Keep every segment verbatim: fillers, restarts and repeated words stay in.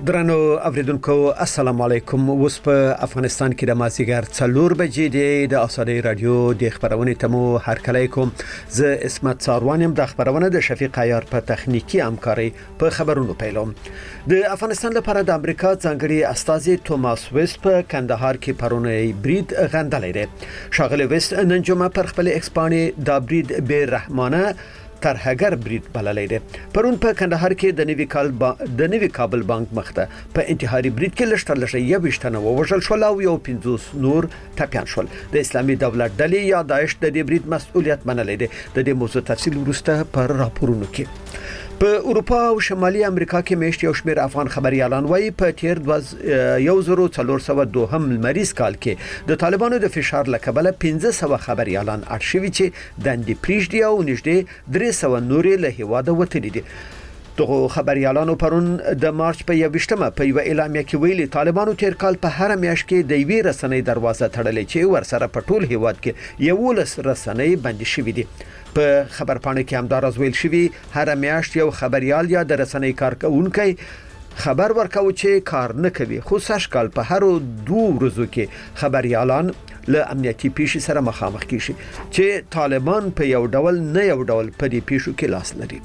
درنو اوریدونکو السلام علیکم. اوس په افغانستان کې د مازیګر څلور بجې دی. د آزادۍ رادیو د خبرونې تمو هر کله کوم زه اسمت ساروانم. د خبرونه د شفیق عیار په تخنیکی همکاري په خبرونو پیلوم. د افغانستان لپاره د امریکا ځانګړي استازي توماس ویست په کندهار کې پرونی برید غندلې ده. شاغلی ویست نن جمعه پر خپل ایکسپانی د برید به رحمانه ترهګر برید بللې ده. پرون په کندهار کې د نوي کال با... د نوي کابل بانک مخته په انتحاري برید کې لشتر لشه یو وشتنه وژل شو او یو پنځوس نور ټپيان شول. د اسلامي دولت ډلې یا داعش د دې برید مسؤلیت منلې ده. د دې موضوع تفصیل ورسته پر راپورونو کې. په اروپا او شمالي امریکا کې میشت یو شمېر افغان خبريالان وایي په تیر یو زرو څلور سوه دوهم مریض کال کې د طالبانو د فشار لکبله پنځه سوه خبريالان اړشوي چې دندې پریږدي او نږدې درې سوه نورې له هیواده وتلي دي. دغه خبريالانو پرون د مارچ په یوشتمه په یو اعلامیه کې ویلي طالبانو تیر کال په هر میاشت کې د وی رسنۍ دروازه تړلې چې ورسره په ټول هیواد کې یو لس رسنۍ بند شوې دي. په خبرپاڼه کې هم دا راز ویل شوی هر میاشت یو خبريال یا د رسنۍ کارکونکي خبر ورکاوه چې کار نه کوي. خو سږ کال په هر دوه ورځو کې خبريالان له امنیتي پیښې سره مخامخ کیږي چې طالبان په یو ډول نه یو ډول په دې پیښو کې لاس لري.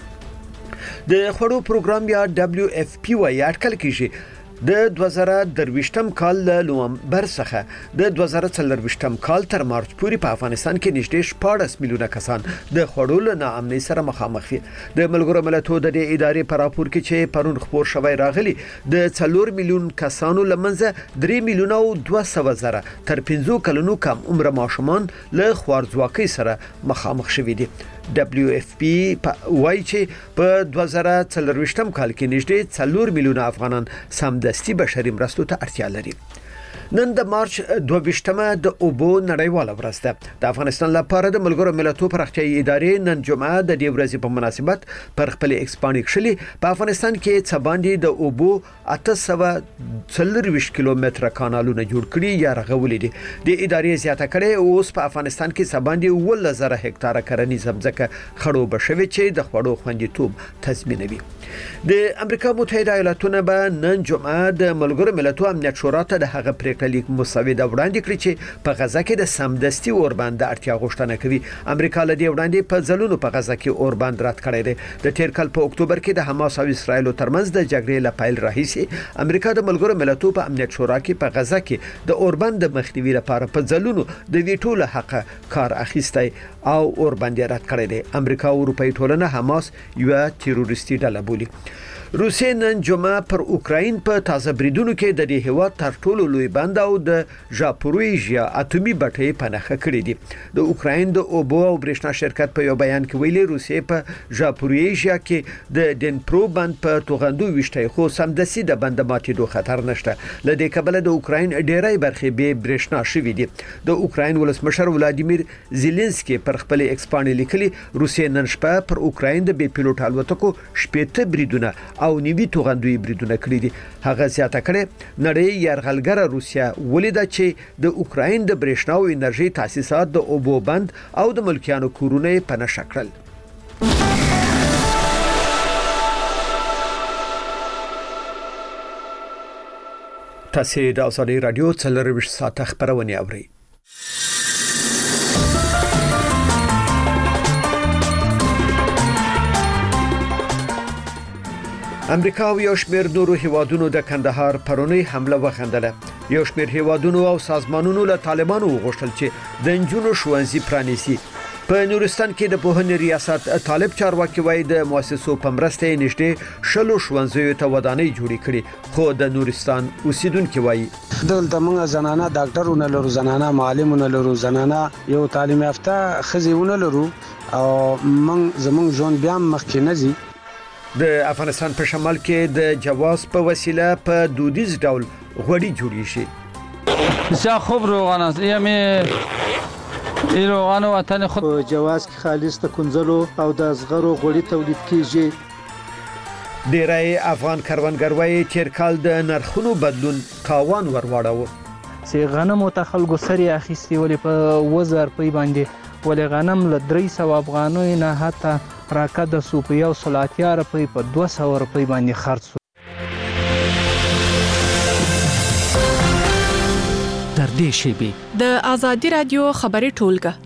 د خړو پروګرام یا دبليو اف پی وايي اټکل کیږي د دوه زره درویشتم کال له نومبر څخه د دوه زره څلورویشتم کال تر مارچ پورې په افغانستان کې نږدې شپاړس میلیونه کسان د خړو له ناامنۍ سره مخامخ دي. د ملګرو ملتونو د دې ادارې په راپور کې چې پرون خبر شوی راغلی د څلور میلیون کسانو لمنځه درې میلیونه او دوه سوه زره تر پنځه کلونو کم عمر ماشومان له خوارځواکۍ سره مخامخ شوي دي. دبليو اف پی وايي چې په دوه زره څلورویشتم کال کې نږدې څلور میلیونه افغانان سمدستي بشري مرستو ته اړتیا لري. نن د مارچ دوه ویشتمه د اوبو نړیواله ورځ ده. د افغانستان لپاره د ملګرو ملتونو پراختیايي ادارې نن جمعه د دې ورځې په مناسبت پر خپل ایکسپانی کښلي په افغانستان کې څه باندې د اوبو اته سوه څلورویشت کیلومتره کانالونه جوړ کړي یا رغولي دي. د ادارې زیاته کړي اوس په افغانستان کې څه باندې اوولس زره هکتاره کرنیز ځمکه خړوبه بشوي چې د خوړو خوندیتوب تضمینوي. د امریکا متحده ایالاتونه به نن جمعه د ملګرو ملتونو امنیت شورا ته د هغه پریکړه لیک مسوده وړاندې کړې چې په غزا کې د سمدستي اوربند اړتیا غوښتنه کوي. امریکا له دې وړاندې په ځلونو په غزا کې اوربند رد کړی دی. د تیر کال په اکتوبر کې د حماس او اسرایل ترمنځ د جګړې له پیل راهیسې امریکا د ملګرو ملتونو په امنیت شورا کې په غزا کې د اوربند د مخنیوي لپاره په ځلونو د ویټو له حق کار اخیستی او اوربند رد کړی دی. امریکا او اروپאי ټولنه حماس یو تروریستي ډله بولي. روسیه نن جمعه پر اوکراین په تازه بریدونو کې د دې هیواد تر ټولو لوی بند او د ژاپوروژیا اټومي بټۍ پنهخه کړې دي. د اوکراین د اوبو او برېښنا شرکت په یو بیان کې ویلي روسیه په ژاپوروژیا کې د ډنپرو بند په توغندو وشتي خو سمدسي د بند ماتېدو خطر نشته. ل دې کبله د اوکراین ډېرای برخې به برېښنا شوې دي. د اوکراین ولسمشر ولادیمیر زيلنسکي پر خپل ایکسپانی لیکلي روسیه نن شپه پر اوکراین د بي پيلوټ الوتکو شپږ بریدونه او نیوي توغندوی بریدونه کړی دي. هغه زیاته کړي نړۍ یرغلګره روسیا ولیدا چې د اوکراین د برېښنا او انرژي تاسیسات د اوبو بند او د ملکیانو کورونه په نشه کړل. تاسو د آزادۍ رادیو څلرویشت ساعته خبرونه اورئ. امریکا او یو شمېر نورو هیوادونو د کندهار پرونی حمله وغندله. یو شمېر هیوادونو او سازمانونو له طالبانو وغوښتل چې د نجونو ښوونځي پرانیسي. په نورستان کې د پوهنې ریاست طالب چارواکي وایي د مؤسسو په مرسته نږدې شلو ښوونځیو ته ودانۍ جوړې کړي. خو د نورستان اوسیدونکو وایي دلته موږ زنانه ډاکټرونه لرو، زنانه معلمونه لرو، زنانه یو تعلیم یافته ښځې لرو او موږ زموږ ژوند بیا مخکې نه ځي. د افغانستان په شمال کې د جواز په وسیله په دودیز ډول غوړي جوړی شي. بسیار خوب روغان است. یعنی این روغان وطن خود په جواز کې خالص د کنځلو او د ازغرو غوړي تولید کیږي. ډیری افغان کروندګر وایي چې کال د نرخونو بدلون تاوان ورواړو. سی غنم او تخلګو سری اخیستي ولې په وزر پی باندې ولې غنم له درې سوه افغانۍ نه حتی راکده سو په یو سل اتیا روپۍ په دوه سوه روپۍ باندې خرڅ سو. نږدې شي. د ازادي رادیو خبري ټولګه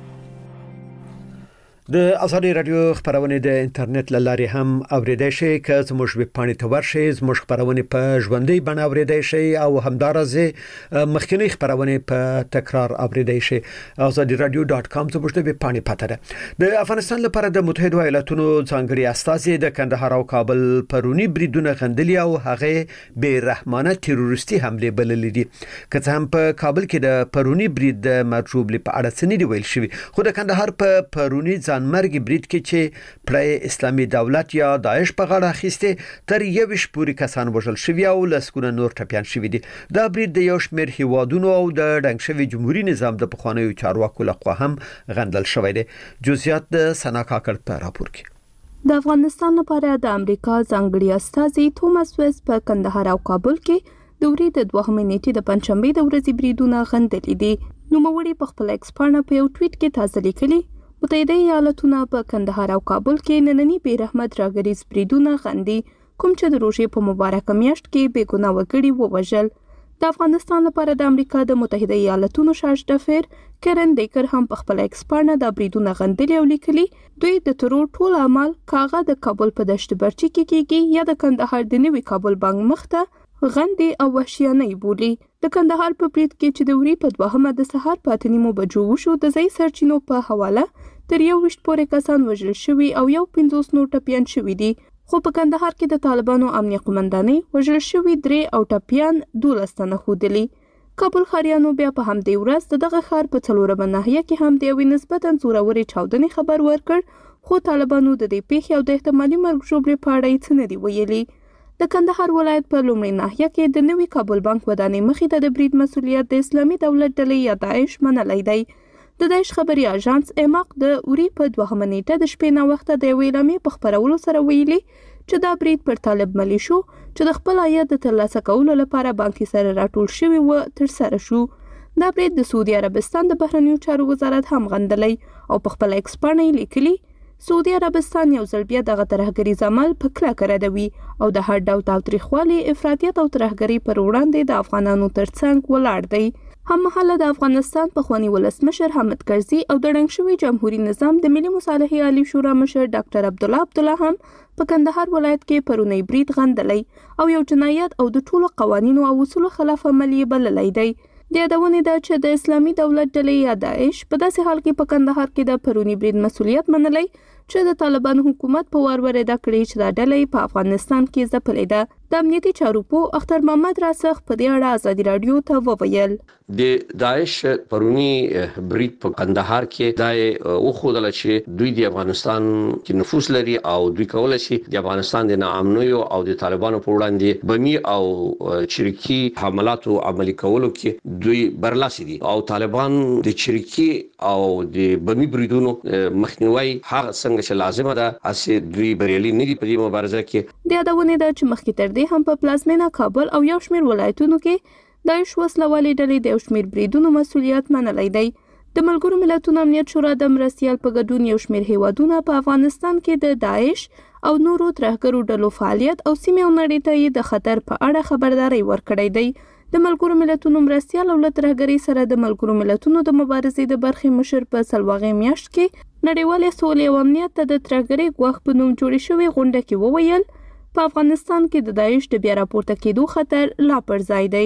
د ازادي رادیو خبرونه د انټرنیټ لاري هم اوریدای شي. که زموږ ویب پاڼې ته ورشئ زموږ خبرونه په ژوندۍ بڼه اوریدای شي او همدارسه مخکنی خبرونه په تکرار اوریدای شي. ازادي رادیو ډاټ کام زموږ د ویب پاڼې پته ده. د افغانستان لپاره د متحده ایالاتونو ځانګړي استازي د کندهار او کابل پرونی بریدونه غندلي او هغه بې رحمانه تروریستي حمله بللې دي. که څه هم په کابل کې د پرونی برید د مرجوبلي په اړه څه نه دی ویل شوی، خو د کندهار په پرونی ځانمرګي برید کې چې پړای اسلامي دولت یا داعش په غاړه اخیسته تر یوش پورې کسان وژل شوی او لسګونه نور ټپيان شوی دي. دا برید د یو شمېر هیوادونو او د ډنګ شوی جمهوریت نظام د پخوانیو چارواکو لخوا هم غندل شوی دی. جزئیات د سنا کاکړ په راپور کې. د افغانستان لپاره د امریکا ځانګړي استازي توماس ویس په کندهار او کابل کې د ورې د دوهمې نیټې د پنځشنبه د ورځې بریدونه غندلي دي. نوموړي په خپل ایکس پاڼه په یو ټویټ کې تازه لیکلي متحده ایالاتونه په کندهار او کابل کې نننی بې رحمت راګریز بریدونه غندي، کوم چې د روژې په مبارکه میاشت کې بې ګناه وګړي ووژل. د افغانستان لپاره د امریکا د متحده ایالاتونو شاش دفیر کرن ډیکر هم په خپل ایکس پاڼه د بریدونه غندلي او لیکلي دوی د ترور ټول عمل کاغه د کابل په دشت برچی کې کېږي یا د کندهار د نوي کابل بانک مخته غندي او وحشیانه بولی. د کندهار په برید کې چې د وري په دوهمه د سهار په اته نیمو بجو وشو د ځای سرچینو په حواله تر یو وشت پورې کسان وژل شوي او یو پنځوس نور ټپيان شوي دي. خو په کندهار کې د طالبانو امنیه قومندانۍ وژل شوي درې او ټپيان دولس تنه ښودلي. کابل ښاریانو بیا په همدې ورځ د دغه ښار په څلورمه ناحیه کې هم د یوې نسبتاً زورورې چاودنې خبر ورکړ، خو طالبانو د دې پیښې او د احتمالي مرګ ژوبلې په اړه څه نه دي ویلي. د کندهار ولایت په لومړۍ ناحیه کې د نوي کابل بانک ودانۍ مخې ته د برید مسؤلیت د اسلامي دولت ډلې یا داعش منلی دی. د داعش خبري اژانس ایماق د اوري په دوهمه نیټه د شپې ناوخته د یوې اعلامیې په خپرولو سره ویلي چې دا برید پر طالب ملیشو چې د خپل عاید د ترلاسه کولو لپاره بانکي سره راټول شوي و ترسره شو. دا برید د سعودي عربستان د بهرنیو چارو وزارت هم غندلی او په خپل ایکس پاڼه لیکلي سعودي عربستان یو ځل بیا دغه ترهګریز عمل په کلکه ردوي او د هر ډول تاوتریخوالي، افراطیت او ترهګرۍ پر وړاندې د افغانانو ترڅنګ ولاړ دی. هممهاله د افغانستان پخوانی ولسمشر حامد کرزي او د ړنګ شوي جمهوریت نظام د ملي مصالحې عالی شورا مشر ډاکټر عبدالله عبدالله هم په کندهار ولایت کې پرونی برید غندلی او یو جنایت او د ټولو قوانینو او اصولو خلاف عمل یې بللی دی. د یادونې ده چې د اسلامي دولت ډلې یا داعش په داسې حال کې په کندهار کې د پرونی برید مسؤلیت منلی چې د طالبانو حکومت په وار ورېدا کړی چې دا ډلې په افغانستان کې ځپلې ده. د امنیتي چارو په اختر محمد راسخ په دې اړه ازادي رادیو ته وویل د داعش پرونی برید په کندهار کې دا او خودل چې دوی د افغانستان کې نفوذ لري او دوی کولای شي د افغانستان د ناامنیو او د طالبانو په وړاندې بمی او چریکي حملاتو عملي کولو کې دوی برلاسي دي او طالبان د چریکي او د بمی بریدونو مخنیوي هغه څنګه چې لازمه ده اسې دوی بریالي نه دي په دې مبارزه کې. د یادونې ده چې مخکې تر دې هم په پلازمینه کابل او یو شمېر ولایتونو کې داعش وسلوالې ډلې د یو شمېر بریدونو مسؤلیت منلی دی. د ملګرو ملتونو امنیت شورا د مرستیال په ګډون یو شمېر هیوادونه په افغانستان کې د داعش او نورو ترهګرو ډلو فعالیت او سیمې او نړۍ ته د خطر په اړه خبرداري ورکړی دی. د ملګرو ملتونو مرستیال او له ترهګرۍ سره د ملګرو ملتونو د مبارزې د برخې مشر په سلواغې میاشت کې نړیوالې سولې او امنیت ته د ترهګرۍ ګواښ په نوم جوړې شوې غونډه کې وویل په افغانستان کې د داعش د بیا راپورته کېدو خطر لا پر ځای دی.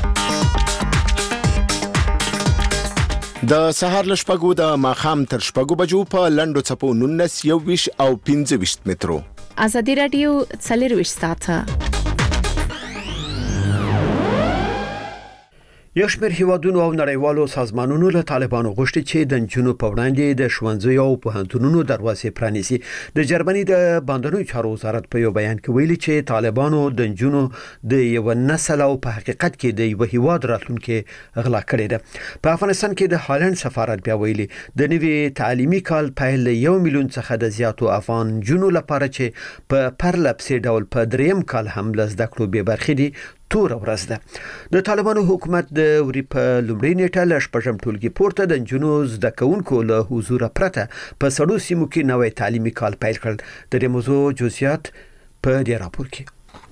د سهار له شپږو د ماښام تر شپږو بجو په لنډو څپو نولس یوویشت او پنځه ویشت مترو. ازادي رادیو څلور ویشت ساعته. یو شمېر هیوادونو او نړیوالو سازمانونو له طالبانو غوښتي چې د نجونو په وړاندې د ښوونځیو او پوهنتونونو دروازې پرانیزي. د جرمني د باندنیو چارو وزارت په یو بیان کې ویلي چې طالبانو د نجونو د یو نسل او په حقیقت کې د یو هیواد راتلونکي غلا کړی ده. په افغانستان کې د هالند سفارت بیا ویلي د نوي تعلیمي کال پیل یو میلیون څخه د زیاتو افغان نجونو لپاره چې په پرلپسې ډول په دریم کال هم له زده کړو بې برخې دي تور ورځ ده. د طالبانو حکومت د وری په لومړۍ نیټه له شپږم ټولګي پورته د نجونو زده کوونکو له حضور پرته په سړو سیمو کې نوې تعلیمي کال پیل کړ. د دې موضوع جزئیات په دې راپور کې.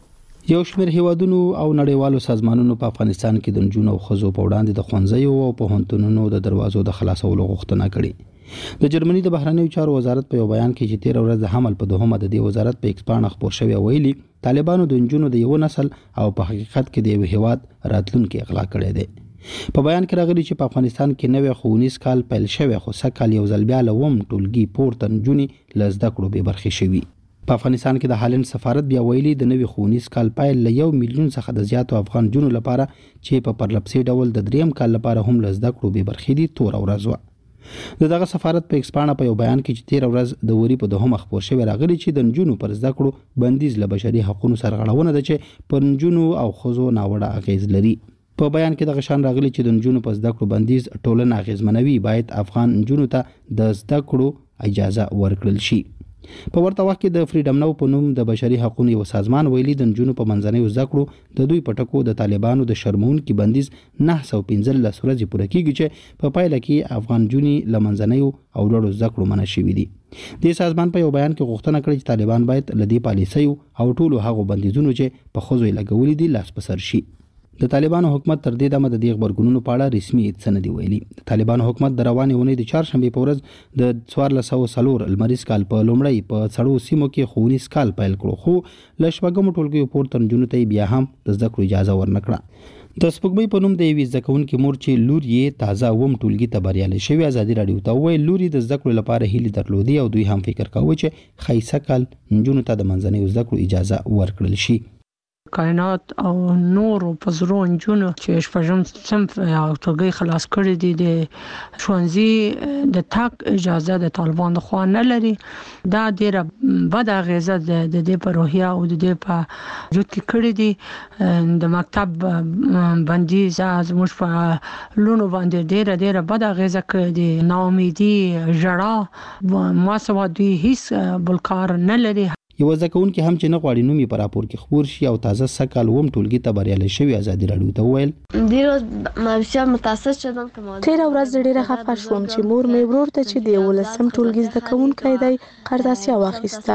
یو شمېر هیوادونو او نړیوالو سازمانونو په افغانستان کې د نجونو او ښځو په وړاندې د ښوونځیو او پوهنتونونو د دروازو د خلاصولو غوښتنه کړې. د جرمني د بهرنیو چارو وزارت په یو بیان کې چې تیر ورځ د حمل په دوهمه د دې وزارت په ایکسپانه خبر شوی ویلي طالبانو د نجونو د یو نسل او په حقیقت کې د یو هیواد راتلونکي اغلا کړی دی. په بیان کې راغلي چې په افغانستان کې نوې ښوونیز کال پیل شوی خو سږ کال یو ځل بیا له اووم ټولګي پورته نجونې له زده کړو بې برخې شوي. په افغانستان کې د هالند سفارت بیا ویلي د نوي ښوونیز کال پیل له یو میلیون څخه د زیاتو افغان جنونو لپاره چې په پرلپسې ډول د دریم کال لپاره هم له زده کړو بې برخې دي توره ورځ وه. د دغه سفارت په ایکسپانه په یو بیان کې چې تیر ورځ د وري په دوهمه خبر شوی راغلی چې د نجونو پر زده کړو بندیز له بشري حقوقو سرغړونه ده چې پر نجونو او ښځو ناوړه اغیز لري. په بیان کې د غشان راغلی چې د نجونو په زده کړو بندیز ټولنه اغیزمنوي باید افغان نجونو ته د زده کړو اجازه ورکړل شي. په ورته وخت کې د فریډم نو په نوم د بشري حقوقو یو سازمان ویلي د نجونو په منځنۍ زده کړو د دوی په ټکو د طالبانو د شرمونکي بندیز نه سوه پنځلس ورځې پوره کیږي چې په پایله کې افغان جونې له منځنۍ او لوړو زده کړو منع شوي دي. د سازمان په یو بیان کې غوښتنه کړې چې طالبان باید له دې پالیسیو او ټولو هغو بندیزونو چې په ښځو یې لګولي دي لاس په سر شي. د طالبانو حکومت تر دې دمه د دې خبرګونونو په اړه رسمي څه نه دي ویلي. د طالبانو حکومت د روانې اونۍ د چهارشنبې په ورځ د څوارلس سوه څلور لمریز کال په لومړی په سړو سیمو کې ښوونیز کال پیل کړو خو له شپږمو ټولګیو پورته نجونو ته بیا هم د زده کړو اجازه ورنه کړه. د سپوږمۍ په نوم د یوې زده کوونکې مور چې لور یې تازه اووم ټولګي ته بریالی شوې ازادي راډیو ته وویل لور یې د زده کړو لپاره هیلې درلودې او دوی هم فکر کاوه چې ښایسته کال نجونو ته د منځنیو زده کړو اجازه ورکړل شي. کائنات او نور په زرو نجونو چې شپږم صنف او ټولګي خلاص کړي دي د ښوونځي د تاک اجازه د طالبان د خوا نه لري. دا ډیره بد اغیزه د دې په روحیه او د دې په وجود کې کړي دي. د مکتب بندیز زموږ په لونو باندې ډیره ډیره بد اغیزه کړي دي. ناامیدي ژړا ما سوا دوی هیڅ بل کار نه لري. یو زده کوونکي هم چې نه غواړي نوم یې په راپور کې خپور شي او تازه سږ کال اووم ټولګي ته بریالی شوی ازادي راډیو ته وویل تېره ورځ ډېره خفه شوم چې مور مې ورور ته چې د یولسم ټولګي زده کوونکی دی قرضاسیه واخیسته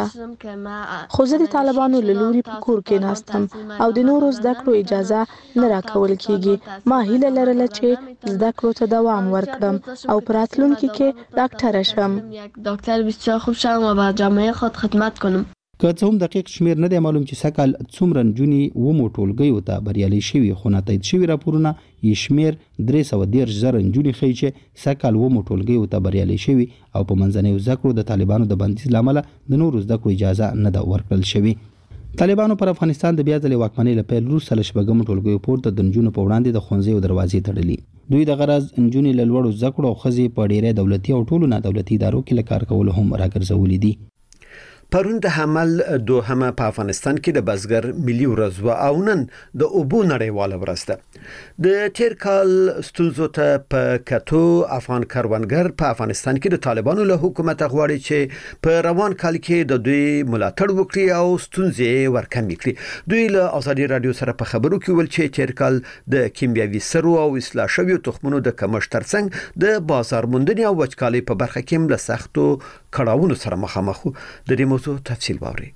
خو زه د طالبانو له لوري په کور کې ناستم او د نورو زده کړو اجازه نه راکول کیږي. ما هیله لرله چې زده کړو ته دوام ورکړم او په راتلونکي کې ډاکټره شم. دکتر بسیار خوب شوم و به جامعه خود خدمت کنم. که څه هم دقیق شمیر نه دی معلوم چې سږ کال څومره نجونې اوومو ټولګیو ته بریالۍ شوي خو ناتایید شوي راپورونه یې شمیر درې سوه دېرش زره نجونې ښیي چې سږ کال اوومو ټولګیو ته بریالۍ شوي او په منځنیو زده کړو د طالبانو د بندیز له امله د نورو زده کړو اجازه نه ده ورکړل شوې. طالبانو پر افغانستان د بیا ځلې واکمنۍ له پیل وروسته له شپږمو ټولګیو پورته د نجونو په وړاندې د ښوونځیو دروازې تړلي. دوی د غرض نجونې له لوړو زده کړو او ښځې په ډیری دولتي او ټولو نادولتي ادارو کې له کار کولو هم راګرځولي دي. پرون د حمل دوهمه په افغانستان کې د بزګر ملي ورځ و او نن د اوبو نړیواله ورځ ده. د تیر کال ستونزو ته په کتو افغان کروندګر په افغانستان کې د طالبانو له حکومت غواړي چې په روان کال کې د دوی ملاتړ وکړي او ستونزې ورکمې کړي. دوی له ازادي راډیو سره په خبرو کې ویل چې تیر کال د کیمیاوي سرو او اصلاح شویو تخمونو د کمښت ترڅنګ د بازار موندنې او وچکالۍ په برخه کې هم له سختو کړاوونو سره مخامخ وو. د دې موضوع تفصیل باوري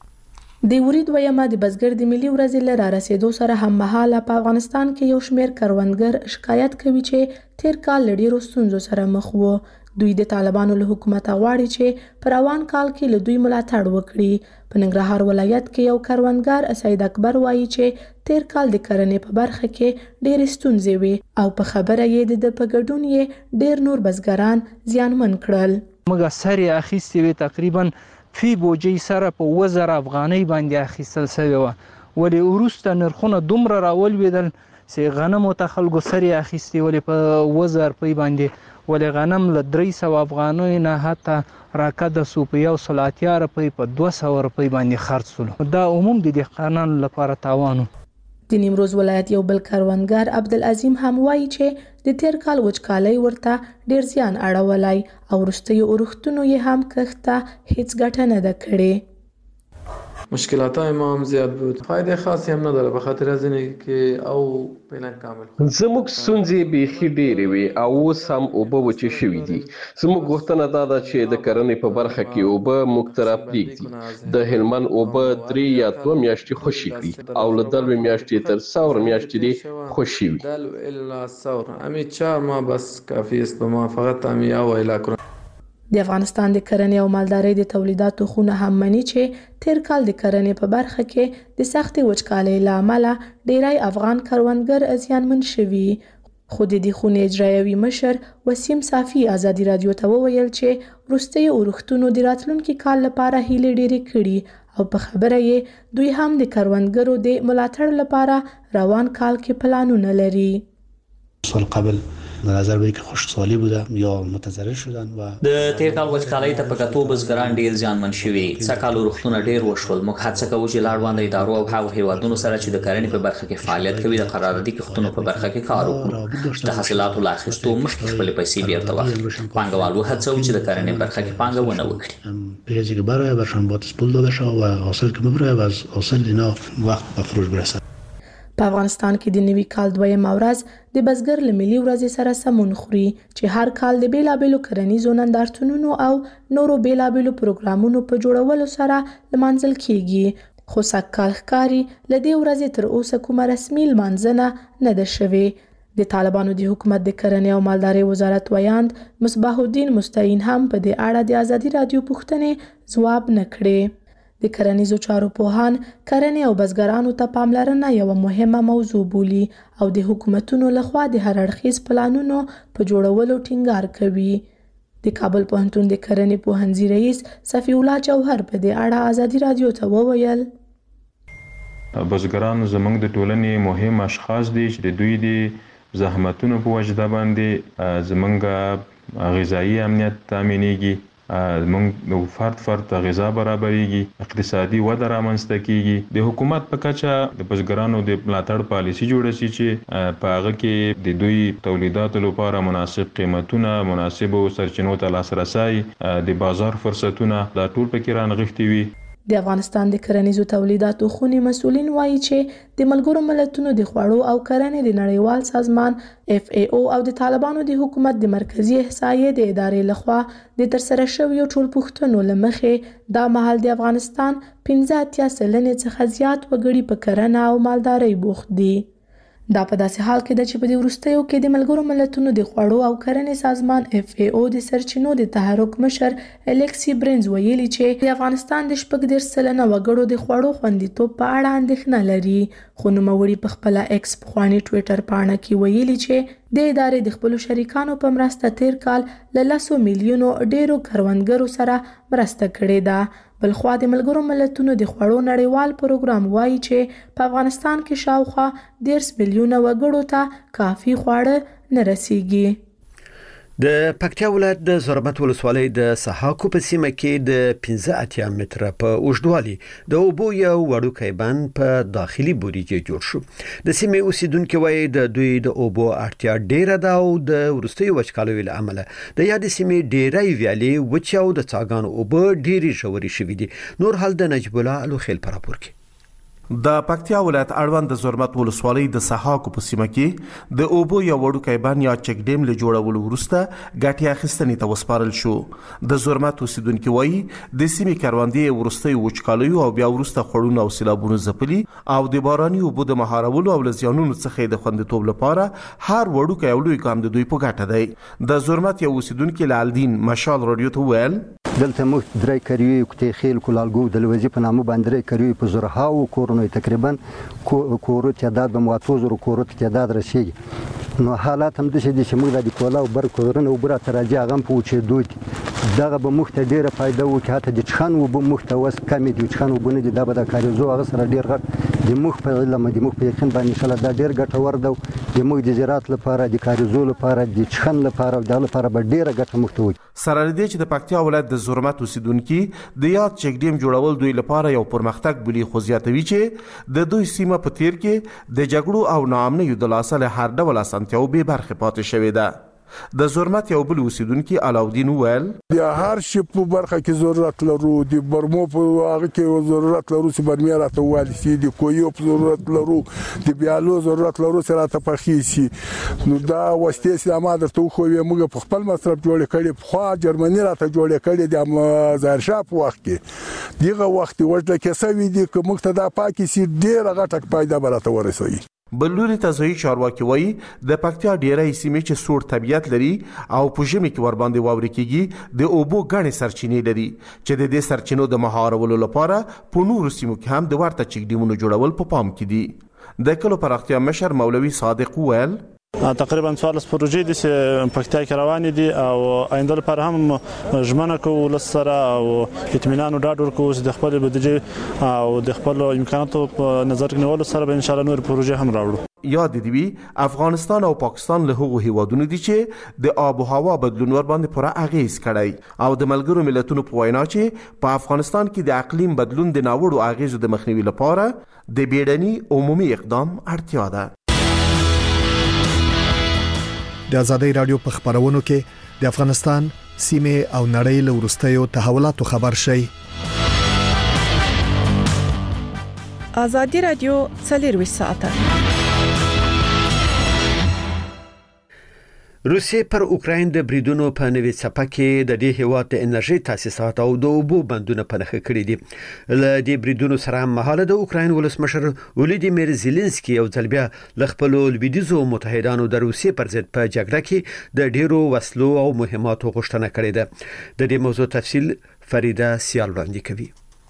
د ورید ویمه د بزګر د ملي ورځې له رارسېدو سره هم مهاله په افغانستان کې یو شمېر کروندګر شکایت کوي چې تیر کال له ډېرو ستونزو سره مخ وو. دوی د طالبانو له حکومت غواړي چې په روان کال کې له دوی ملاتړ وکړي. په ننګرهار ولایت کې یو کروندګر سید اکبر وایي چې تیر کال د کرنې په برخه کې ډېرې ستونزې وي او په خبره یې د په ګډون یې ډېر نور بزګران زیانمن کړل. موږ سری اخیستې وي تقریبا فی بوجۍ سره په اووه زره افغانۍ باندې اخیستل شوې وه ولې وروسته نرخونه دومره راولوېدل چې غنمو ته خلکو سرې اخیستې ولې په اووه زره روپۍ باندې ولې غنم له درې سوه افغانیو نه حتی راکده سو په یو سل اتیا روپۍ په دوه سوه روپۍ باندې خرڅ شولو. دا عموم د دهقانانو لپاره تاوان و. د نیمروز ولایت یو بل کروندګر عبدالعظیم هم وایي چې د تیر کال وچکالۍ ورته ډیر زیان اړولی او وروستیو اورښتونو یې هم کښت ته هیڅ ګټه نه ده کړې. مشکلات ما هم زیاد بود. فایده خاصی هم نداره به خاطر از اینه که او فعلا کامل زموږ ستونزې بیخي ډېرې وي او اوس هم اوبه وچې شوي دي. زموږ غوښتنه دا ده چې د کرنې په برخه کې اوبه موږ ته راپرېږدي. د هلمند اوبه درې یا دوه میاشتې خوشې کړي او له دلوي میاشتې تر څلور میاشتې دې خوشې وي. دلو الا ثور همین چهار ماه بس کافی است به ما فقط همین او علاقه. د افغانستان د کرنې او مالدارۍ د تولیداتو خونه هم مني چې تیر کال د کرنې په برخه کې د سختې وچکالۍ له امله ډیری افغان کروندګر زیانمن شوي. خو د دې خونې اجرایوي مشر وسیم صافي ازادي رادیو ته وویل چې وروستي اورښتونو د راتلونکي کال لپاره هیلې ډېرې کړي او په خبره یې دوی هم د کروندګرو د ملاتړ لپاره روان کال کې پلانونه لري. سال قبل به نظر بری که خشکسالی بوده یا متضرر شدن و د تیر کال وچکالۍ ته په کتو بزګران ډیر زیانمن شوي. سږکال اورښتونه ډیر وشول. موږ هڅه کوو چې لاړوانده ادارو او هغو هیوادونو سره چې د کرنې په برخه کې فعالیت کوي د قراردادي کښتونو په برخه کې کار وکړو. د حاصلاتو له اخیستو مخکې خپلې پیسې بیرته واخلي. پانګوال وهڅوو چې د کرنې برخه کې پانګونه وکړي. پیسې که برای برشان باید پول داده شود و حاصل که ببره و از حاصل اینا وقت به فروش برسد. په افغانستان کې د نوي کال دویمه ورځ د بزګر له ملي ورځې سره سمون خوري چې هر کال د بیلابیلو کرنیزو نندارتونونو او نورو بیلابیلو پروګرامونو په جوړولو سره لمانځل کیږي. خو سږکال ښکاري له دې ورځې تر اوسه کومه رسمي لمانځنه نه ده شوې. د طالبانو د حکومت د کرنې او مالدارۍ وزارت ویاند مصباح الدین مستعین هم په دې اړه د ازادي رادیو پوښتنې ځواب نه کړې. د کرنیزو چارو پوهان کرنې او بزګرانو ته پاملرنه یوه مهمه موضوع بولي او د حکومتونو لخوا د هر اړخیز پلانونو په جوړولو ټینګار کوي. د کابل پوهنتون د کرنې پوهنځي رئیس صفی الله جوهر په دې اړه ازادي رادیو ته وویل بزګران زموږ د ټولنې مهم اشخاص دي چې د دوی د زحمتونو په وجه باندې زموږ غذایی امنیت تامینېږي. موږ د فرد فرد غذا برابرېږي. اقتصادي وده رامنځته کیږي. د حکومت په کچه د بزګرانو د ملاتړ پالیسي جوړه شي چې په هغه کې د دوی تولیداتو لپاره مناسب قیمتونه، مناسبو سرچینو ته لاسرسی، د بازار فرصتونه دا ټول پکې رانغښتي وي. د افغانستان د کرنیزو تولیداتو خونې مسؤلین وایي چې د ملګرو ملتونو د خوړو او کرنې د نړیوال سازمان اف ای او او د طالبانو د حکومت د مرکزی احصایې د ادارې لخوا د ترسره شویو ټولپوښتنو له مخې دا مهال د افغانستان پنځه اتیا سلنې څخه زیات وګړي په کرنه او مالدارۍ بوخت دي. دا په داسې حال کې ده چې په دې وروستیو کې د ملګرو ملتونو د خوړو او کرنې سازمان اف ای او د سرچینو د تحرک مشر الکسی برنز ویلي چې د افغانستان د شپږ دېرش سلنه وګړو د خوړو خوندیتوب په اړه اندېښنه لري. خو نوموړي په خپله ایکس پخواني ټویټر پاڼه کې ویلي چې د ادارې د خپلو شریکانو په مرسته تیر کال له لسو میلیونو ډیرو کروندګرو سره مرسته کړې ده. بلخوا د ملګرو ملتونو د خوړو نړیوال پروګرام وایي چې په افغانستان کې شاوخوا دېرش میلیونه وګړو ته کافي خواړه نه رسیږي. د پکتیا ولایت د زرمت ولسوالۍ د سحاکو په سیمه کې د پنځه اتیا متره په اوږدوالي د اوبو یو وړوکی بند په داخلي بورجې جوړ شو. د سیمې اوسیدونکو وایي د دوی د اوبو اړتیا ډیره ده او د وروستیو وچکالیو له امله د یادې سیمې ډیری ویالې وچې او د څاګانو اوبه ډیرې ژورې شوي دي. نور حال د نجیب الله الوخیل په راپور کې. د پکتیا ولایت اړوند د زرمت ولسوالۍ د سحاکو په سیمه کې د اوبو یو وړوکی بند یا چک ډیم له جوړولو وروسته ګټې اخیستنې ته وسپارل شو. د زرمت اوسیدونکي وایي د سیمې کروندې وروستیو وچکالیو او بیا وروسته خوړونه او سیلابونو ځپلي او د باراني اوبو د مهارولو او له زیانونو څخه د خوندیتوب لپاره هر وړوکی او لوی ګام د دوی په ګټه دی. د زرمت یو اوسیدونکي لالدین مشال رادیو ته وویل دلته موږ درې کریوي کوتې خیل کولالګو د لوزي په نامه باندې درې کریوي په زرهاو کورونو تقریبا کورو تعداد به مواتو زرو کورو تعداد رسیږي. نو حالات هم د شې چې موږ د کولا او بر کورونه او بر تراجع غم په وچې دوی دغه به موږ ته ډیره فائدہ وکړي. حتی د چخن و به موږ ته وس کمې دي چخن وبونه دي دا به د کاریزو هغه سره ډیر غټ د موږ په علم د موږ په یقین باندې ان شاء الله دا ډیر ګټور ده. د موږ د زراعت لپاره د کاریزو لپاره د چخن لپاره او د لپاره به ډیره ګټه موږ ته وکړي. سره لري چې د پکتیا ولایت د زرمت اوسیدونکي د یاد چک ډیم جوړول دوی لپاره یو پرمختګ بلی خو زیاتوي چې د دوی سیمه په تیر کې د جګړو او ناامنیو د لاسه له هر ډول اسانتیاو به برخه پاتې شوې ده. د زرمت یو بل اوسیدونکي علاودین وویل د هر شي په برخه کې ضرورت لرو، د برمو په هغه کې ضرورت لرو چې برمې راته والي سي، د کویو په ضرورت لرو، د بیالو ضرورت لرو چې راته پخې سي. نو دا وسیلې چې ما درته وښویې موږ په خپل مصرف جوړې کړې، پخوا جرمني راته جوړې کړې د ظاهرشاه په وخت کې. دغه وخت وجده کې سوي دي که موږ ته دا پاکې سي ډېره غټه پایده به راته ورسوي. بلوري تزوی چارواکي وایي د پکتیا ډیری سیمې چې سوړ طبیعت لري او په ژمي کې ورباندې واورې کېږي د اوبو ګڼې سرچینې لري چې د دې سرچینو د مهارولو لپاره په نورو سیمو کې هم د ورته چک ډیمونو جوړول په پام کې دي. د کلو پراختیا مشر مولوي صادق وویل تقریبا څوارلس پروژې دي چې پکتیا کې روانې دي او آینده لپاره هم ژمنه کوو ولس سره او اطمینان او ډاډ ورکوو چې د خپل بودیجې او د خپل امکاناتو په نظر کې نیولو سره به ان شاء الله نور پروژې هم راوړو. یاد دی وی افغانستان او پاکستان له هغو هیوادونو دي چې د آب او هوا بدلون ور باندې پوره اغیز کړی او د ملګرو ملتونو په وینا چې په افغانستان کې د اقلیم بدلون د ناوړو اغیزو د مخنیوي لپاره د بیړني عمومي اقدام اړتیا ده. د آزادۍ رادیو په خبرونو کې د افغانستان سیمه او نړۍ له وروستیو تحولاتو خبر شي. آزادۍ رادیو څلور ساعته. روسیې پر اوکراین د بریدونو په نوې څپه کې د دې هیواد د انرژي تاسیسات او د اوبو بندونه په نښه کړي دي. له دې بریدونو سره مهاله د اوکراین ولسمشر ولودیمیر زيلنسکي او ځلبیا ل خپل لویدیزو متحدانو د روسیې پر ضد په جګړه کې د ډیرو وسلو او مهماتو غوښتنه کړې ده. د دې موضوع تفصیل فریده سیال وړاندې کوي.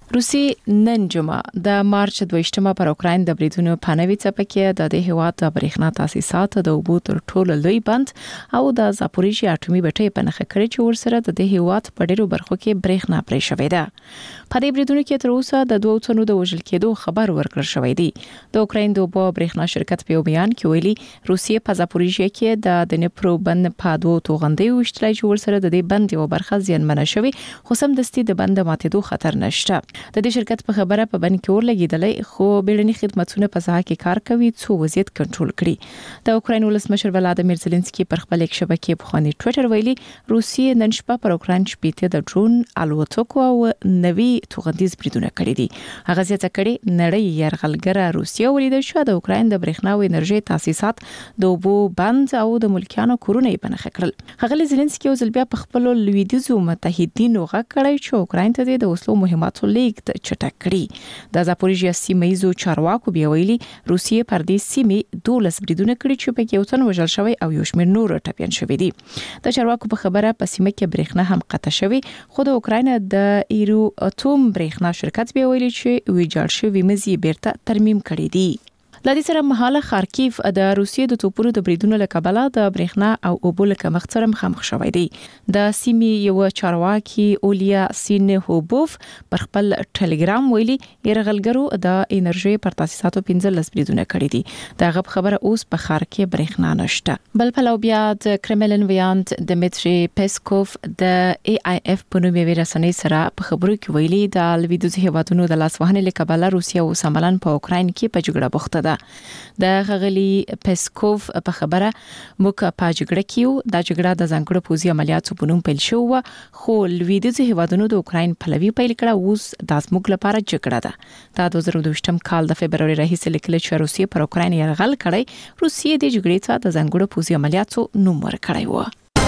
روسي نن جمعه د مارچ دویشتمه پر اوکراین د بریدونو په نوې څپه کې د دې هیواد د برېښنا تاسیسات د اوبو تر ټولو لوی بند او د زاپوریژیا اټومي بټۍ په نښه کړې چې ورسره د دې هیواد په ډیرو برخو کې برېښنا پرې شوې ده. په دې بریدونو کې تر اوسه د دوه تنو د وژل کېدو خبر ورکړل شوی دی. د اوکراین د اوبو برېښنا شرکت په بیان کې ویلي روسیې په زاپوریژیا کې د دنپرو بند په دوه توغندۍ وشتلای چې ورسره د دې بند یو برخه زیانمنه شوی، خو سم دستي د بند ماتېدو خطر نشته. د دې شرکت په خبره په بند کې ورلګیدلې، خو بیړني خدماتونه په ساحه کې کار کوي څو وضعیت کنټرول کړي. د اوکراین ولسمشر ولادیمیر زيلنسکي پر خپل یک شبکې په خواني ټوئیټر ویلي روسیې نن شپه پر اوکراین شپېته د ډرون الوتکو او نوي توغندیز بریدونه کړي دي. هغه زیاته کړي نړۍ یرغلګره روسیه ولیدل شو د اوکراین د برېښنا او انرژي تاسیسات د اوبو بند او د ملکیانو کورونه یې بنخ کړل. هغه زيلنسکي او ځلبیا په خپل لویدیزو متحدینو غږ کړی چې اوکراین ته د وسلو مهماتو لیږد چټک کړي. د زاپوریژیا سیمه چارواکو بیا ویلي روسیې پر دې سیمه دولس بریدونه کړي چې په کې یو تن وژل شوی او یو شمېر نور ټپيان شوی دي. د چارواکو په خبره په سیمه کې برېښنا هم قطع شوی، خو د اوکراین د ایرو اټوم برېښنا شرکت بیا ویلي چې ویجاړ شوی مزي بیرته ترمیم کړي دي. د دې سره مهاله خارکیف د روسیې د توپونو د بریدونو له کبله د برېښنا او اوبو له کمښت سره مخامخ شوی دی. د سیمې یو چارواکي اولیا سینهوبوف پر خپل ټلګرام ویلي يرغلګرو د انرژي پر تاسیساتو پنځلس بریدونه کړي دي. دغه خبره اوس په خار کې برېښنا نشته. بل پلو بیا د کرملن ویاند دمیتری پیسکوف د ای آی اف په نوم یې رسنۍ سره په خبرو کې ویلي د لویدیځ هیوادونو د لاسوهنې له کبله روسیه او سملان په اوکراین کې په جګړه بوخته ده. د غغلی پیسکوف په خبره موږ په جګړه کې د جګړه د ځانګړو پوځي عملیاتو په نوم پیل شو، خو لویدیځ هیوادونو د اوکراین پلوي پیل کړه. اوس د زموږ لپاره جګړه ده. د دوه زره دوه یم کال د فبرवरी راهیسې لیکل چې روسیې پر اوکراین یرغل کړی. روسیې د جګړې ته د ځانګړو پوځي عملیاتو نوم ورکړی و.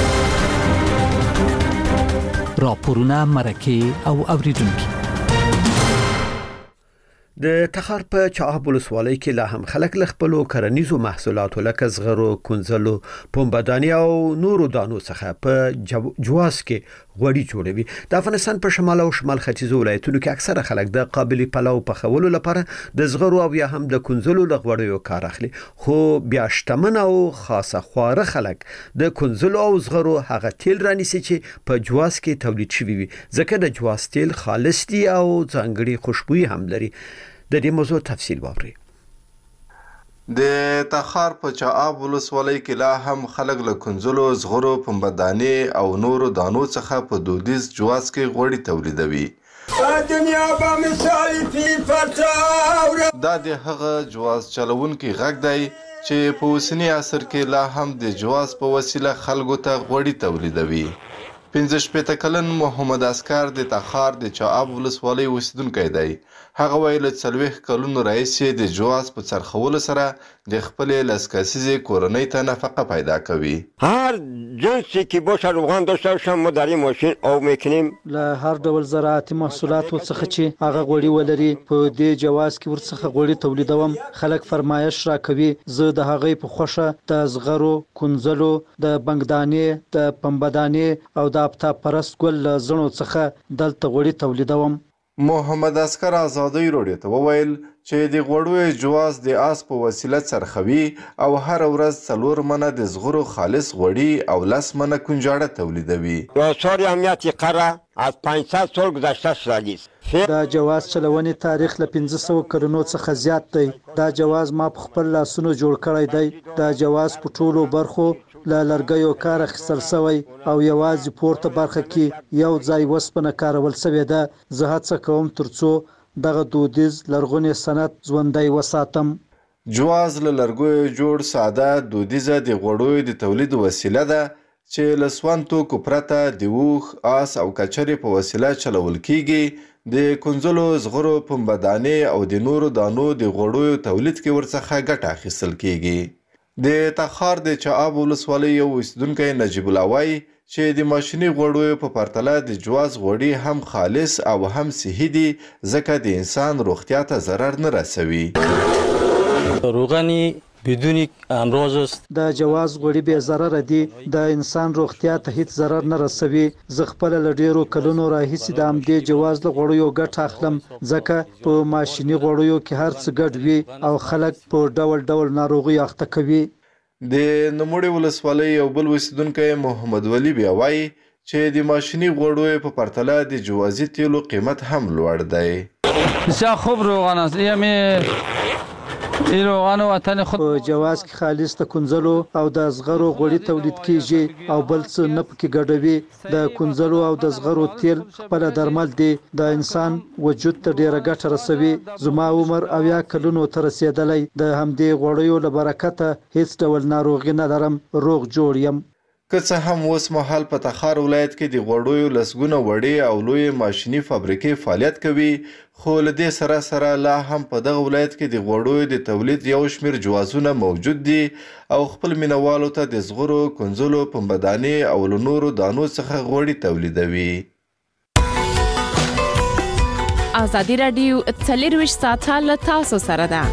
راپورونه مرکه او اوریدونکو د تخار په چاهاب ولسوالۍ کې لا هم خلک له خپلو کرنیزو محصولاتو لکه زغرو، کونځلو، پومبداني او نورو دانو څخه په جواز کې غوړي جوړوي. د افغانستان په شمال او شمال ختیځو ولایتونو کې اکثره خلک د قابلی پلاو پخولو لپاره د زغرو او یا هم د کونځلو له غوړیو کار اخلي، خو بیا شتمن او خاصه خواره خلک د کونځلو او زغرو هغه تیل رانیسي چې په جواز کې تولید شوی وي، ځکه د جواز تیل خالص دي او ځانګړي خوشبويي هم لري. د دې موضوع تفصیل واورئ. د تخار په چاهاب ولسوالۍ کې لا هم خلک له کونځلو، زغرو، پنبدانې او نورو دانو څخه په دودیز جواز کې غوړي تولیدوي. دا د هغه جواز چلونکي غږ دی چې په اوسني عصر کې لا هم د جواز په وسیله خلکو ته غوړي تولیدوي. پنځه شپېته کلن محمد اسکر د تخار د چااب ولسوالۍ اوسیدونکی دی. هغه وایي له څلوېښت کلونو راهیسې د جواز په څرخولو سره د خپلې لس کسیزې کورنۍ ته نفقه پیدا کوي. هر جنسی که باشه روغن داشته باشم ما در این ماشین آب میکنیم. له هر ډول زراعتي محصولاتو څخه چې هغه غوړي ولري په دې جواز کې ورڅخه غوړي تولیدوم. خلک فرمایش راکوي. زه د هغې په خوښه د زغرو، کونځلو، د بنګدانې، د پنبهدانې او د آفتاب پرست ګل له زڼو څخه دلته غوړي تولیدوم. محمد اسکر آزادۍ راډیو ته وویل چې د غوړیو جواز د آس په وسیله څرخوي او هر ورځ څلور منه د زغرو خالص غوړي او لس منه کنجاړه تولیدوي. آثار امنیت قره از پانصد سال گذشته شده است. دا جواز چلونې تاریخ له پنځه سوه کلونو څخه زیات دی. دا جواز ما په خپل لاسونو جوړ کړی دی. دا جواز په ټولو برخو له لرګیو کار اخیستل شوی او یوازې پورته برخه کې یو ځای وسپنه کارول شوې ده. زه هڅه کوم ترڅو دغه دودیز لرغونی صنعت ژوندی وساتم. جواز له لرګیو جوړ ساده دودیزه د غوړیو د تولید وسیله ده چې له سون توکو پرته د اوښ، آس او کچرې په وسیله چلول کیږي. د کنځلو، زغرو، پنبهدانې او د نورو دانو د غوړیو تولید کې ورڅخه ګټه اخیستل کیږي. د تخار د چااب ولسوالۍ یو اوسیدونکی نجیب الله وایي چې د ماشیني غوړیو په پرتله د جواز غوړي هم خالص او هم صحي دي ځکه د انسان روغتیا ته ضرر نه رسوي. روغنی بدون امراض است. د جواز غوړي به ضرر دي. د انسان روغتیا ته هیڅ ضرر نه رسوي. زه خپل له ډیرو کلونو راهیسې د همدې جواز له غوړیو ګټه اخلم ځکه په ماشیني غوړیو کې هر څه ګډ وي او خلک په ډول ډول ناروغي اخته کوي. د نوموړې ولسوالۍ یو بل اوسیدونکی محمد ولی بیا وایي چې د ماشیني غوړیو په پرتله د جوازي تیلو قیمت هم لوړ دی. بسیار خوب روغن است. یعنی این روغن وطن خود په جواز کې خالص د کنځلو او د زغرو غوړي تولید کیږي او بل څه نه پکې ګډوي. د کنځلو او د زغرو تیل خپل درمل دي. د انسان وجود ته ډیره ګټه رسوي. زما عمر اویا کلونو ته رسیدلی. د همدې غوړیو له برکته هیڅ ډول ناروغي نه لرم. روغ جوړ یم. که څه هم اوس مهال په تخار ولایت کې د غوړیو لسګونه وړې او لویې ماشیني فابریکې فعالیت کوي، خو له دې سره سره لا هم په دغه ولایت کې د غوړیو د تولید یو شمېر جوازونه موجود دي او خپل مینوالو ته د زغرو، کنځلو، پنبهدانې او له نورو دانو څخه غوړي تولیدوي. ازادي راډیو څلرویشت ساعته له تاسو سره ده.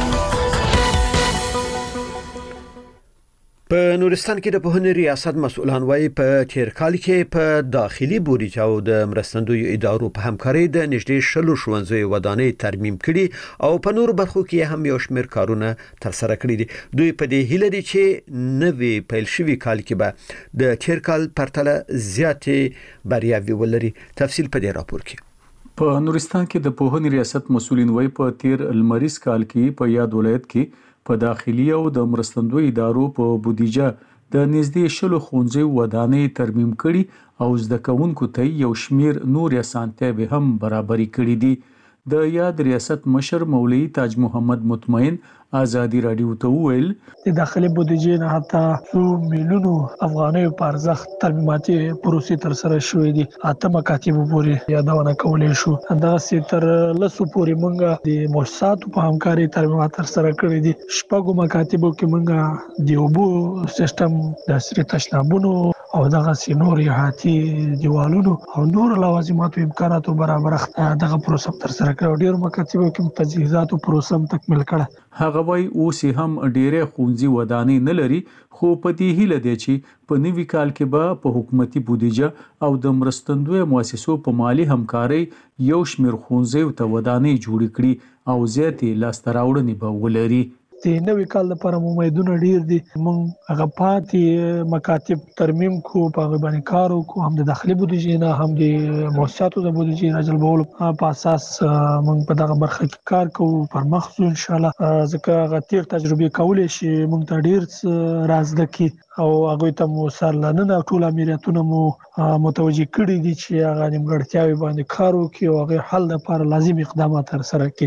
په نورستان کې د پوهنې ریاست مسؤلان وايي په تیر کال کې په داخلي بودیجه او د مرستندویو ادارو په همکارۍ د نږدې شلو ښوونځیو ودانۍ ترمیم کړي او په نورو برخو کې هم یو شمېر کارونه ترسره کړي دي. دوی په دې هیله دي چې نوي پیل شوي کال کې به د تیر کال پرتله زیاتې بریاوې ولري. تفصیل په دې راپور کې. په نورستان کې د پوهنې ریاست مسؤلین وايي په تیر لمریز کال کې په یاد ولایت کې په داخلي او د مرستندوی ادارو په بودیجه د نږدې شلو ښوونځیو ودانۍ ترمیم کړي او زده کوونکو ته یو شمیر نور اسانتیاوې هم برابرې کړي دي. د یاد ریاست مشر مولوی تاج محمد مطمئن ازادي راډیو ته وویل د داخلي بودیجې نه حتی څو میلیونو افغانۍ په ارزښت ترمیماتي پروسې تر سره شوې دي. اته مکاتب پورې یادونه کولای شو. دا سي تر لسو پورې مونږه د مؤسساتو په همکاري ترمیمات تر سره کړې دي. شپږو مکاتبو کې مونږه د اوبو سیستم د عصري تشنابونو او دغه سينور احاطي دیوالونو او نور لوازماتو امکاناتو برابر دغه پروسه تر سره کړو. ډیرو مکاتبو کې تجهیزاتو پروسه تکمیل کړه. هغه وای اوس هم ډیره خونځي ودانۍ نه لري، خو په دې هیله دی چې په نوي کال کې به په حکومتي بودیجه او د مرستندوی مؤسسو په مالی همکاري یو شمېر خونځي ته ودانۍ جوړ کړي او زیاتې لاسته راوړنې به ولري. د نوې کال لپاره امیدونه ډیر دي. مونږ هغه پاتې مکاتب ترمیم کو په هغه باندې کار وکړو، هم د داخلي بودیجې نه هم د مؤسساتو د بودیجې راجلبولو په اساس مونږ په دغه برخه کې کار کوو پر مخ ځو ان شاء الله. ځکه هغه تیر تجربه کولې شي مونږ ته ډیر راز دکی او هغه ته مو سرلنه ټول امریتونه مو متوجي کړی دي چې هغه نیمګړتیاوي باندې کار وکړي او هغه حل لپاره لازم اقدامات تر سره کړي.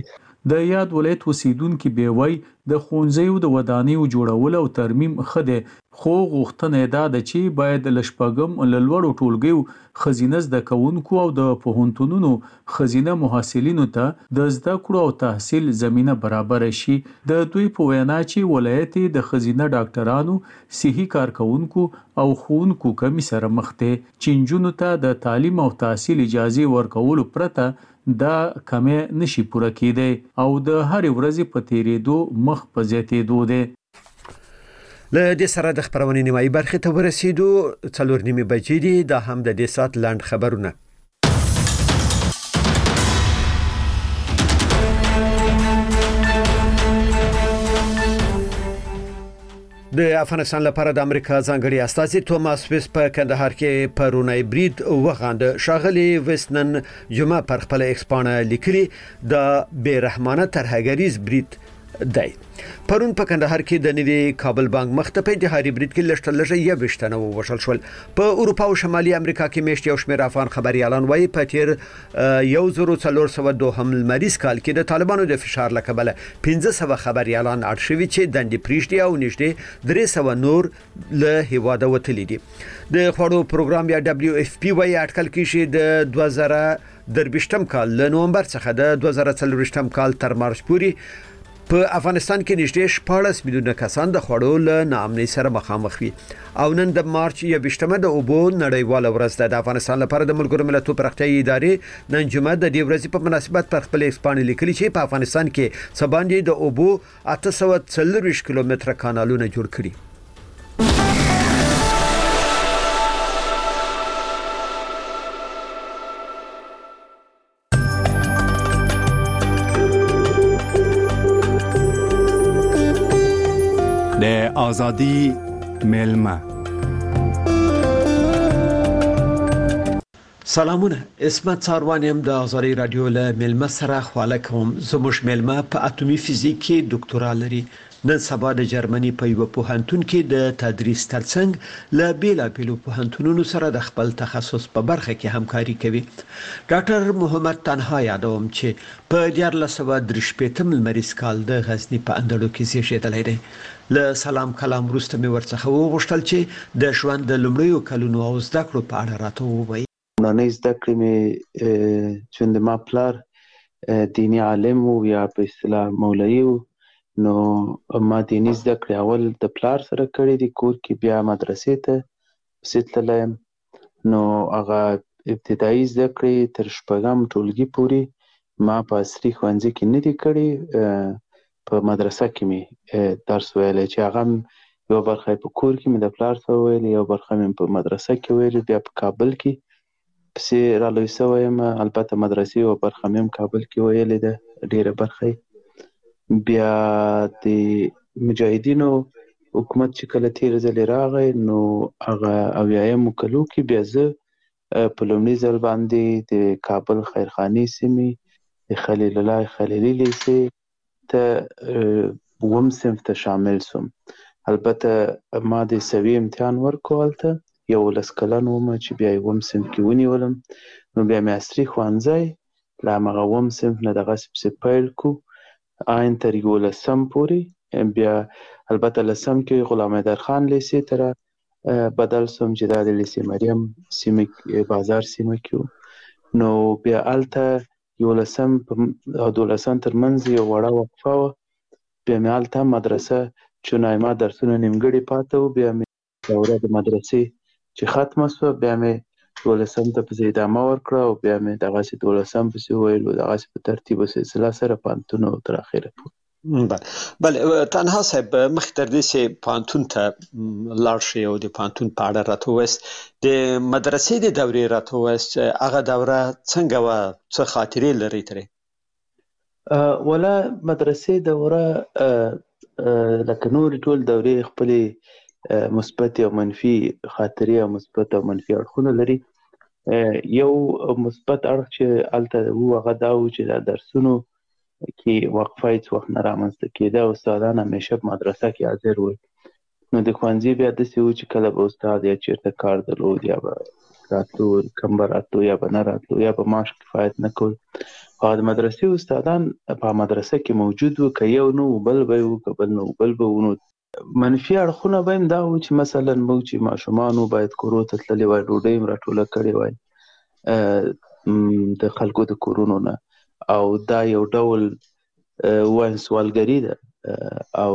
د یاد ولایت اوسیدونکو به وای د خونځیو د ودانیو جوړول او ترمیم خده خو غوښتنه ده د چې باید لشپګم لوړو ټولګیو خزینه زده کوونکو او د پوهنتونونو خزینه محصلینو ته د زده کړو او تحصیل زمينه برابر شي. د دوی په وینا چې ولایت د خزینه ډاکټرانو صحي کارکونکو او خونکو کمی سره مخ ته چینجونو ته د تعلیم او تحصیل اجازه ورکول پرته دا کمې نشي پوره کېدی او د هر ورځې په تیریدو مخ په زیاتېدو دی. له دې سره د خبرونې نیمایي برخې ته ورسېدو. څلور نیمې بجې دي. دا هم د دې سات لاند خبرونه. د افغانستان لپاره د امریکا ځانګړي استازي توماس ویس په کندهار کې پرونی برید وغاند. شاغلي وسنن جمعه پر خپل ایکسپانه لیکلي د بیرحمانه ترهګریز برید دی. پرون په کندهار کې د نوي کابل بانک مختپه د هاري برید کې لشت لږه یا وشتنه وشل شول. په اروپا او شمالي امریکا کې میشت یو شمېر افغان خبريالان وایي په تیر یو زرو څلور سوه دوه مریض کال کې د طالبانو د فشار لکبله پنځه سوه خبريالان اړ شوي چې دندې پریشتي او نږدې درې سوه نور له هیواده وتلي دي. د خوړو پروګرام یا دبليو اف پی وايي اټکل کې شي د دوه زره دربشتم کال له نومبر څخه د دوه زره څلورشتم کال تر مارچ پورې په افغانستان کې نږدې شپاړس میلیونه کسان د خوړو له ناامنۍ سره مخامخ وي. او نن د مارچ یویشتمه د اوبو نړیواله ورځ ده. د افغانستان لپاره د ملګرو ملتونو پراختیایي ادارې نن جمعه د دې ورځې په مناسبت پر خپل ایکسپانه لیکلي چې په افغانستان کې سباندې د اوبو اته سوه څلوېښت کیلومتره کانالونه جوړ کړي. د ازادي ملما سلامونه. اسمت څاروانیم د ازادي رادیو له ملما سره خواله کوم. زموږ ملما په اټومي فزیک کې ډاکټورا لري. نن سبا د جرمني په یو پوهنتون کې د تدریس ترڅنګ له بیلابیلو پوهنتونونو سره د خپل تخصص په برخه کې همکاري کوي. ډاکټر محمد تنها یادوم چې په دیارلس سوه درې شپېتم لمریز کال د غزنی په اندړو کې زیږیدلی دی. له سلام کلام وروسته مې ورڅخه وغوښتل چې د ژوند د لومړیو کلونو او زده کړو په اړه راته ووایي. لومړنۍ زده کړې مې چې د ما پلار دیني عالم و یا په اصطلاح مولوي و، نو ما دیني زده کړې اول د پلار سره کړې دي کور کې، بیا مدرسې ته پسې تللی یم. نو هغه ابتدایي زده کړې تر شپږم ټولګي پورې ما په عصري ښوونځي کې نه دي کړې، په مدرسه کې مې درس ویلی چې هغه یو برخه په کور کې مې د پلار سره ویلې، یو برخه مې په مدرسه کې ویلې، بیا په کابل کې پسې رالوی سوی یم. البته مدرسې یو برخه مې هم کابل کې ویلې ده، ډېره برخه. بیا د مجاهدینو حکومت چې کله تېر ځلې راغی نو هغه اویایمو کلو کې بیا زه په لومړي ځل باندې د کابل خیرخانې سیمې د خلیل الله خلیلي لیسې ته اووم صنف ته شامل سوم. البته ما د سوي امتحان ورکړو هلته، یولس کلن وم چې بیا اووم صنف کې ونیولم. نو بیا مې عصري ښوونځی له همغه اووم صنف نه دغسې پسې پیل کړو آین تر یولسم پورې. بیا البته لسم کې غلام حیدرخان لیسې ته را بدل سوم چې دا د لیسې مریم سیمه بازار سیمه کې و. نو بیا هلته یولسم او دولسم ترمنځ یو وړه وقفه وه. بیا مې هلته مدرسه چونای ما درسونه نیمګړي پاته وو، بیا مې دوره د مدرسې چې ختمه سوه بیا مې دولسم ته پسې ادامه ورکړه او بیا مې دغسې دولسم پسې وویل، دغسې په ترتیب و سلسله سره پوهنتون او تر اخره پورې. بله تنها صاحب مخکې تر دې چې پوهنتون ته لاړ شئ او د پوهنتون په اړه راته ووایاست، د مدرسې د دورې راته ووایاست، هغه دوره څنګه وه، څه خاطرې لرئ ترې؟ ولا مدرسې دوره لکه نورې ټول دورې خپلې مثبت او منفي خاطرې او مثبت او منفي اړخونه لري. یو مثبت اړخ چې هلته و هغه دا و چې دا درسونو کې وقفه هیڅ وخت نه رامنځته کېده او استادان همیشه په مدرسه کې حاضر ول. نو د ښوونځي بیا داسې و چې کله به استاد یا چېرته کار درلود یا به راتلو کم به راتلو یا به نه راتلو یا به معاش کفایت نه کول، او د مدرسې استادان په مدرسه کې موجود وو، که یو نو بل به وو، که بل نو بل به وو. منفي اړخونه به هم دا وو چې مثلا موږ چې ماشومان وو باید کورو ته تللي وای، ډوډۍ هم راټوله کړې وای د خلکو د کورونو نه، او دا یو ډول وایم سوالګري ده او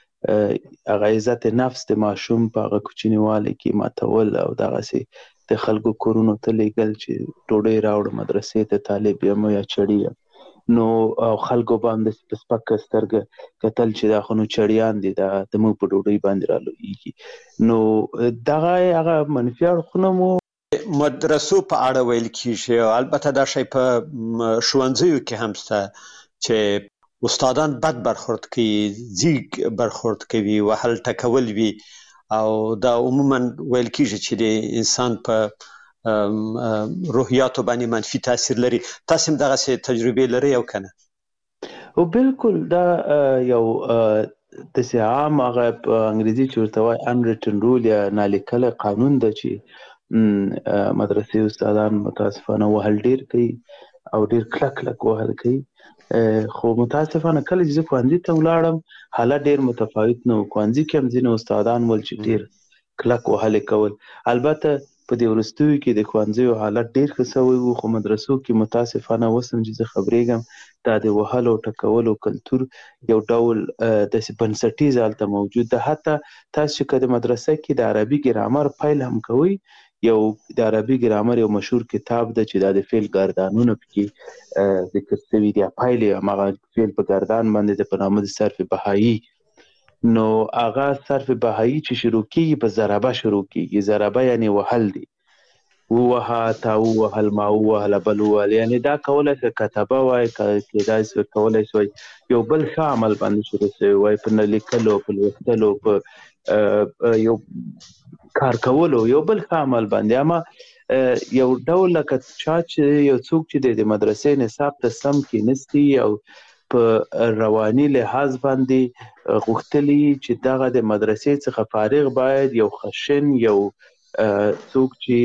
هغه عزت نفس د ماشوم په هغه کوچنیوالي کې ماتول او دغسې د خلکو کورونو ته لیږل چې ډوډۍ راوړه مدرسې ته، طالب یم یا چړي یم، نو او خلکو به هم داسې په سپکه سترګه کتل چې دا خو نو چړیان دي، دا زموږ په ډوډۍ باندې رالویږي. نو دغه هغه منفي اړخونه مو مدرسو په اړه ویل کیږي، او البته دا شی په ښوونځیو کې هم شته چې استادان بد برخورد کوي، ځیږ برخورد کوي، وهل ټکول وي، او دا عموما ویل کیږي چې د انسان په روحیاتو باندې منفي تاثیر لري. تاسو هم دغسې تجربې لرئ او که نه؟ او بالکل دا یو داسې عام هغه په انګریزي چې ورته وایي unwritten rule یا نالیکلی قانون ده چې مدرسې استادان متاسفانه وهل ډېر کوي او ډېر کلک کلک وهل کوي. خو متاسفانه کله چې زه ښوونځي ته ولاړم حالت ډېر متفاوت نه و. ښوونځي کې هم ځینې استادان ول چې ډېر کلک وهلې کول. البته په دې وروستیو کې د ښوونځیو حالت ډېر ښه سوی و، خو مدرسو کې متاسفانه اوس هم چې زه خبرېږم دا د وهلو او ټکولو کلتور یو ډول داسې بنسټیز هلته موجود ده. حتی تاسو چې که د مدرسه کې د عربي ګرامر پیل هم کوئ، یو د عربي ګرامر یو مشهور کتاب ده چې دا د فعل ګردانونه پکې ذکر شوي دي، پیل یې هماغه فعل په ګردان باندې ده په نامه د صرف بهایي. نو هغه صرف بهایي چې شروع کېږي په ضربه شروع کېږي. ضربه یعنې وهل دی، ووهه، تا ووهل، ما ووهله، بل ووهل، یعنې دا کولی شي کتبه وای، کېدای شي کولی شي یو بل ښه عمل باندې شروع شوی وای، په نه لیکلو، په لوستلو، په یو کار کولو، یو بل ښه عمل باندې. اما یو ډول لکه چا چې یو څوک چې د مدرسې نصاب ته سم کېنستی او په رواني لحاظ باندې غوښتلي چې دغه د مدرسې څخه فارغ باید یو خشن، یو څوک چې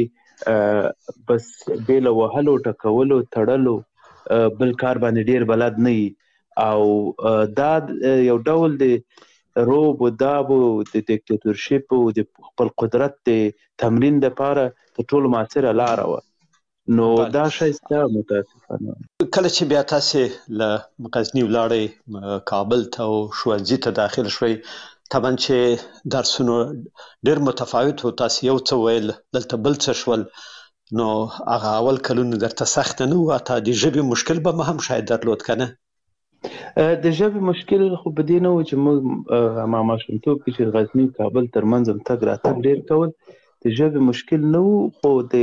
بس بې له وهلو، ټکولو، تړلو بل کار باندې ډېر بلد نه وي، او دا یو ډول د روب و داب و د دیکتاتورشپ و د خپل قدرت د تمرین دپاره تر ټولو مؤثره لاره وه. نو دا شی شته متاسفانه. کله چې بیا تاسې له غزني ولاړئ کابل ته او ښوونځي ته داخل شوئ، طبعا چې درسونو ډېر متفاوت و، تاسې یو څه ویل، دلته بل څه شول، نو هغه اول کلونه درته سخته نه وه؟ حتی د ژبې مشکل به مو هم شاید درلود که نه؟ د ژبې مشکل خو په دې نه و چې موږ ما ماشومتوب کې چې غزني کابل ترمنځ هم تګ راتګ ډېر کول، د ژبې مشکل نه و، خو د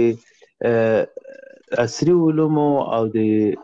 عصري علومو او د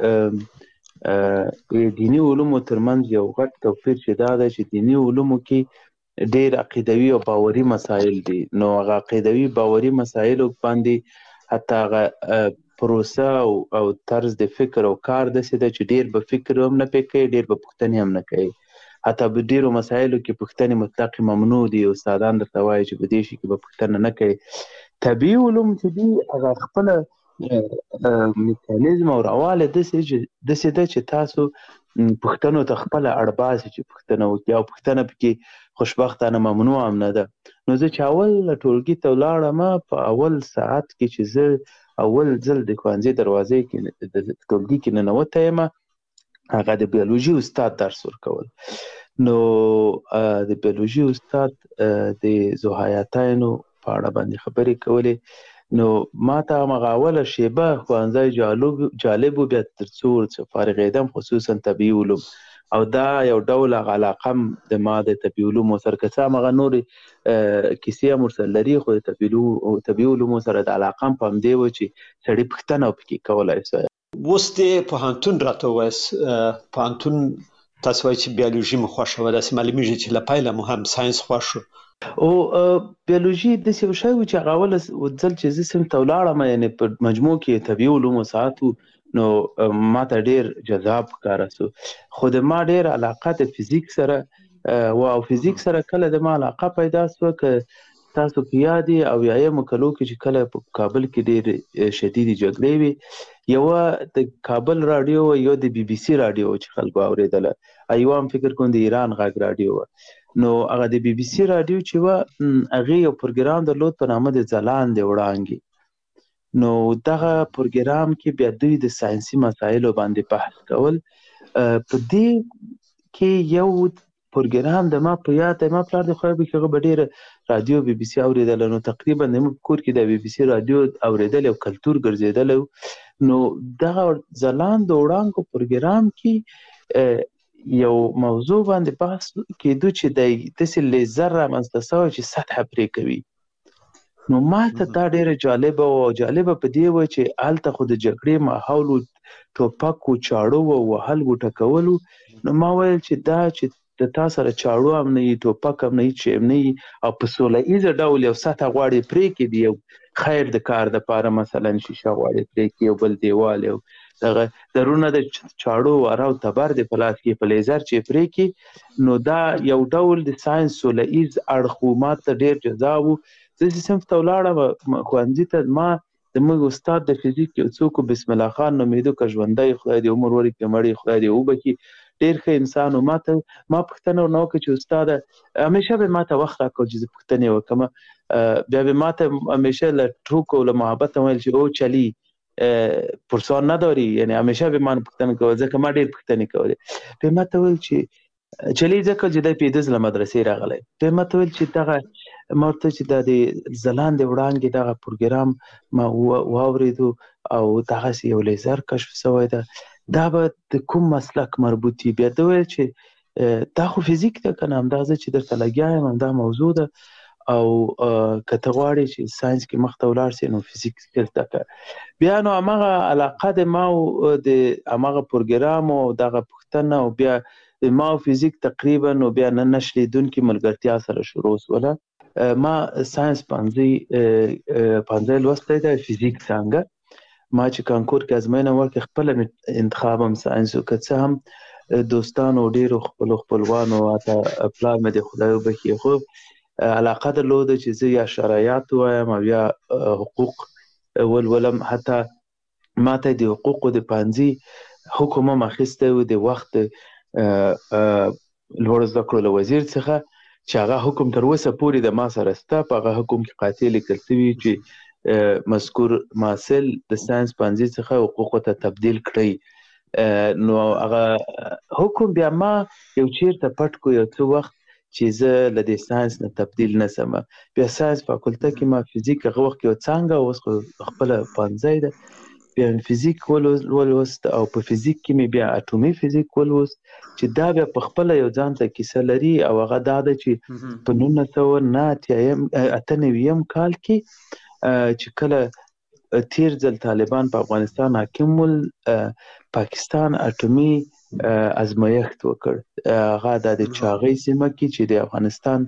دیني علومو ترمنځ یو غټ توپیر چې دا ده چې دیني علومو کې ډېر عقیدوي او باوري مسایل دي. نو هغه عقیدوي باوري مسایلو باندې حتی هغه پروسه او طرز د فکر او کار داسې ده چې ډېر به فکر هم نه پې کوي، ډېر به پوښتنې هم نه کوي. حتی په ډېرو مسایلو کې پوښتنې مطلق ممنوع دي، استادان درته وایي چې په دې شي کې به پوښتنه نه کوي. طبیعي علوم چې دي هغه خپله میکانیزم او رواله داسې ده چې تاسو پوښتنو ته خپله اړ باسي چې پوښتنه وکړي، او پوښتنه پکې خوشبختانه ممنوع هم نه ده. نو زه چې اول ټولګي ته ولاړم، په اول ساعت کې چې زه اول ځل د ښوونځي دروازې کې د ټولګي کې ننوتی یم، هغه د بیولوژي استاد درس ورکول. نو د بیولوژي استاد د ذوحیاتینو په اړه باندې خبرې کولې. نو ما ته هماغه اوله شیبه ښوونځی جالب و، بیا تر څو فارغېدم خصوصا طبیعي علوم، او دا یو ډول هغه علاقه هم د ما د طبیعي علومو سره، که څه هماغه نورې کیسې هم ورسره لري، خو د طبیعي علومو سره د علاقه هم په همدې و چې سړي پوښتنه پکې کولی شي. اوس د پوهنتون راته ووایاست، پوهنتون تاسو وایئ چې بیولوژي مو خوښه وه، داسې معلومېږي چې له پیله مو هم ساینس خوښ و. او بیولوژي داسې یو شی و چې هغه اوله ځل چې زه صنف ته ولاړم، یعنې په مجموع کې طبیعي علومو ساعت و، نو ما ته ډېر جذاب ښکاره سو. خو د ما ډېر علاقه د فزیک سره و، او فزیک سره کله د ما علاقه پیدا سوه که تاسو په یاد او یایم کلو کې چې کله په کابل کې ډېر شدید جګړې وي یو د کابل رادیو یو د بي بي سي رادیو چې خلکو اوریدله ایو هم فکر کوم د ایران غږ رادیو نو هغه د بي بي سي رادیو چې و هغه یو پروګرام درلود په نامه د ځلاند وړانګې نو دغه پروګرام کې بیا دوی د ساينسي مسایلو باندې بحث کول په دې کې یو پروګرام د ما په یاد ما پلار د خو به کې ډېر رادیو بي بي سي اوریدل نو تقریبا د کور کې د بي بي سي رادیو اوریدل او کلچر ګرځیدل نو دغه ځلاند وړانګو پروګرام کې یو موضوع باندې بحث کېدو چې د تسل لیزر رامنځته شوی چې سطح پرې کوي نو ما ته دا ډېره جالبه او جالبه په دې و چې هلته خو د جګړې ماحول و ټوپک و چاړو و وهل و ټکولو نو ما ویل چې دا چې د تا سره چاړو هم نه وي ټوپک هم نه وي چې هم نه وي او په سوله ایزه ډول یو سطح غواړې پرې کړي یو خیر د کار دپاره مثلا شیشه غواړې پرې کړي یو بل دیوال یو دغه درونه د چاړو واره او تبر د په لاس کې په لیزر چې پرې کړي نو دا یو ډول د ساینس سوله ایز اړخ ما ته ډېر جذاب و زه چې صنف ته ولاړم ښوونځي ته ما د موږ استاد د فزیک یو څوک بسم الله خان نومېده که ژوندی خدای دې عمر ورکړي مړی خدای دې وبخي ډېر ښه انسان و ما ته ما پوښتنه ورنه وکړه چې استاده همیشه به ما ته وخت راکړو چې زه پوښتنې وکړم بیا به ما ته همیشه له ټوکو له محبت ویل چې او چلی پرسان نداری یعنی همیشه به ما پوښتنه کوله ځکه ما ډېر پوښتنې کولې بیا ما ته ویل چې چلی ځکه چې دی پیدز له مدرسې راغلی بیا ما ته ویل چې دغه ما ورته چې دا د ځلاندې وړانګې دغه پروګرام ما واورېدو او دغسې یو لیزر کشف شوی ده دا به د کوم مسلک مربوط وي بیا ده ویل چې دا خو فزیک ده که نه همدا زه چې درته لګیا یم همدا موضوع ده او که ته غواړې چې ساینس کې مخته ولاړ سې نو فزیک زده کړه بیا نو هماغه علاقه د ما او د هماغه پروګرام او دغه پوښتنه او بیا د ما او فزیک تقریبا نو بیا نه نشلیدونکې ملګرتیا سره شروع شوله ما ساینس پنځه پنځه لوستی دی فزیک څانګه ما چې کانکور کې ازموینه ورکړې خپله انتخاب هم ساینس و که څه هم دوستانو ډېرو خپلو خپلوانو حتی پلار مې د خدای وبخي خو علاقه درلوده چې زه یا شرایط ووایم او یا حقوق ولولم حتی ما ته د حقوقو د پانځي حکم هم اخیستی و د وخت لوړو زده کړو له وزیر څخه چې هغه حکم تر اوسه پورې د ما سره شته په هغه حکم کې قاطع لیکل شوي چې مذکور محصل د ساینس پنځه څخه حقوقو ته تبدیل کړئ نو هغه حکم بیا ما یو چیرته پټ کو یو څه وخت چې زه له دې ساینس نه تبدیل نه سم بیا ساینس فاکولته کې ما فزیک هغه وخت یو څانګه اوس خپله پنځه ده بیا فزیک ولوست او په فزیک کې مې بیا اټومي فزیک ولوست چې دا بیا په خپله یو ځان ته کیسه لري او هغه دا ده چې په نولس سوه نه اته نویم کال کې چې کله تیر ځل طالبان په افغانستان حاکم ول پاکستان اټومي ازمایښت وکړ هغه د چاغۍ سیمه کې چې د افغانستان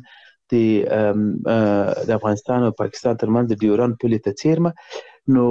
د افغانستان او پاکستان ترمنځ د ډیورند پولې ته څیرمه نو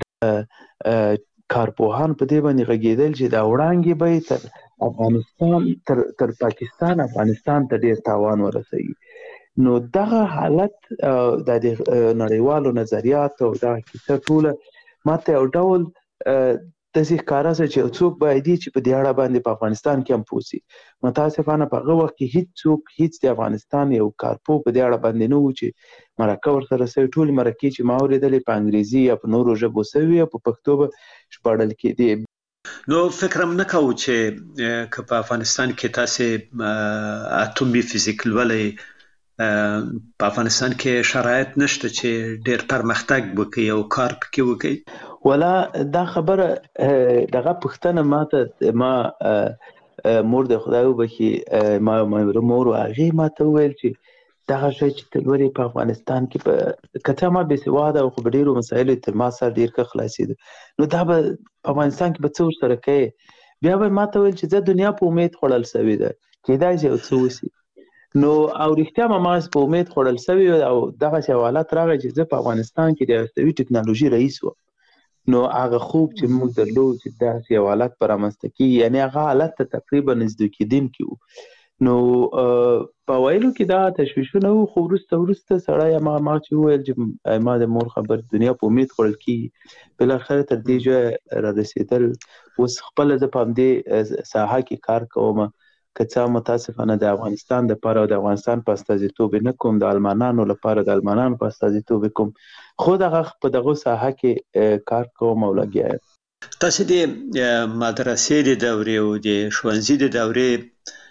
کارپوهان په دې باندې غږېدل چې دا وړانګې به تر افغانستان تر تر پاکستان افغانستان ته ډېر تاوان ورسوي نو دغه حالت د نړیوالو نظریاتو او دغه کیسه ټوله ما ته یو ډول داسې ښکاره شوه چې څوک باید وي چې په دې اړه باندې په افغانستان کې هم پوه شي متاسفانه په هغه وخت کې هېڅ څوک هېڅ د افغانستان یو کارپو په دې اړه باندې نه و چې مرکه ورسره شوې ټولې مرکې چې ما اورېدلې په انګریزي یا په نورو ژبو شوي او په پښتو به ژباړل کېدې نو فکر هم نه کوو چې که په افغانستان کې تاسې اټومي فزیک لولئ په افغانستان کې شرایط نشته چې ډېر پرمختګ وکړي او کار پکې وکړي ولا دا خبره دغه پوښتنه ما ته ما مور د خدای وبخي ما مور هغې ما ته وویل چې دغه شی چې ته لولې په افغانستان کې په که څه ما بېسواده او خو په ډېرو مسایلو تر ما سره ډېر ښه خلاصېده نو دا به په افغانستان کې به څه ورسره کوې بیا به ما ته ویل چې زه دنیا په امید خوړل شوې ده کېدای شي یو څه وشي نو او رښتیا به ما په امید خوړل شوې او دغسې یو حالت راغی چې زه په افغانستان کې د هستوي ټکنالوژي رئیس وم نو هغه خوب چې موږ درلود چې داسې یو حالت به رامنځته کېږي یعنې هغه حالت ته تقریبا نږدې کېدونکي وو نو په وایلو کې دا تشویشونه وو، خو وروسته وروسته سړی ما ما چې وویل چې ما د مور خبر دنیا په امید خوړل کېږي، بالاخره تر دې ځایه را رسېدل. اوس خپله زه په همدې ساحه کې کار کوم، که څه متاسفانه د افغانستان دپاره او د افغانستان په استازیتوب نه کوم، د المانانو لپاره د المانانو په استازیتوب کوم، خو دغه په دغه ساحه کې کار کوم او لګیا یم. تاسو د مدرسې د دورې او د ښوونځي د دورې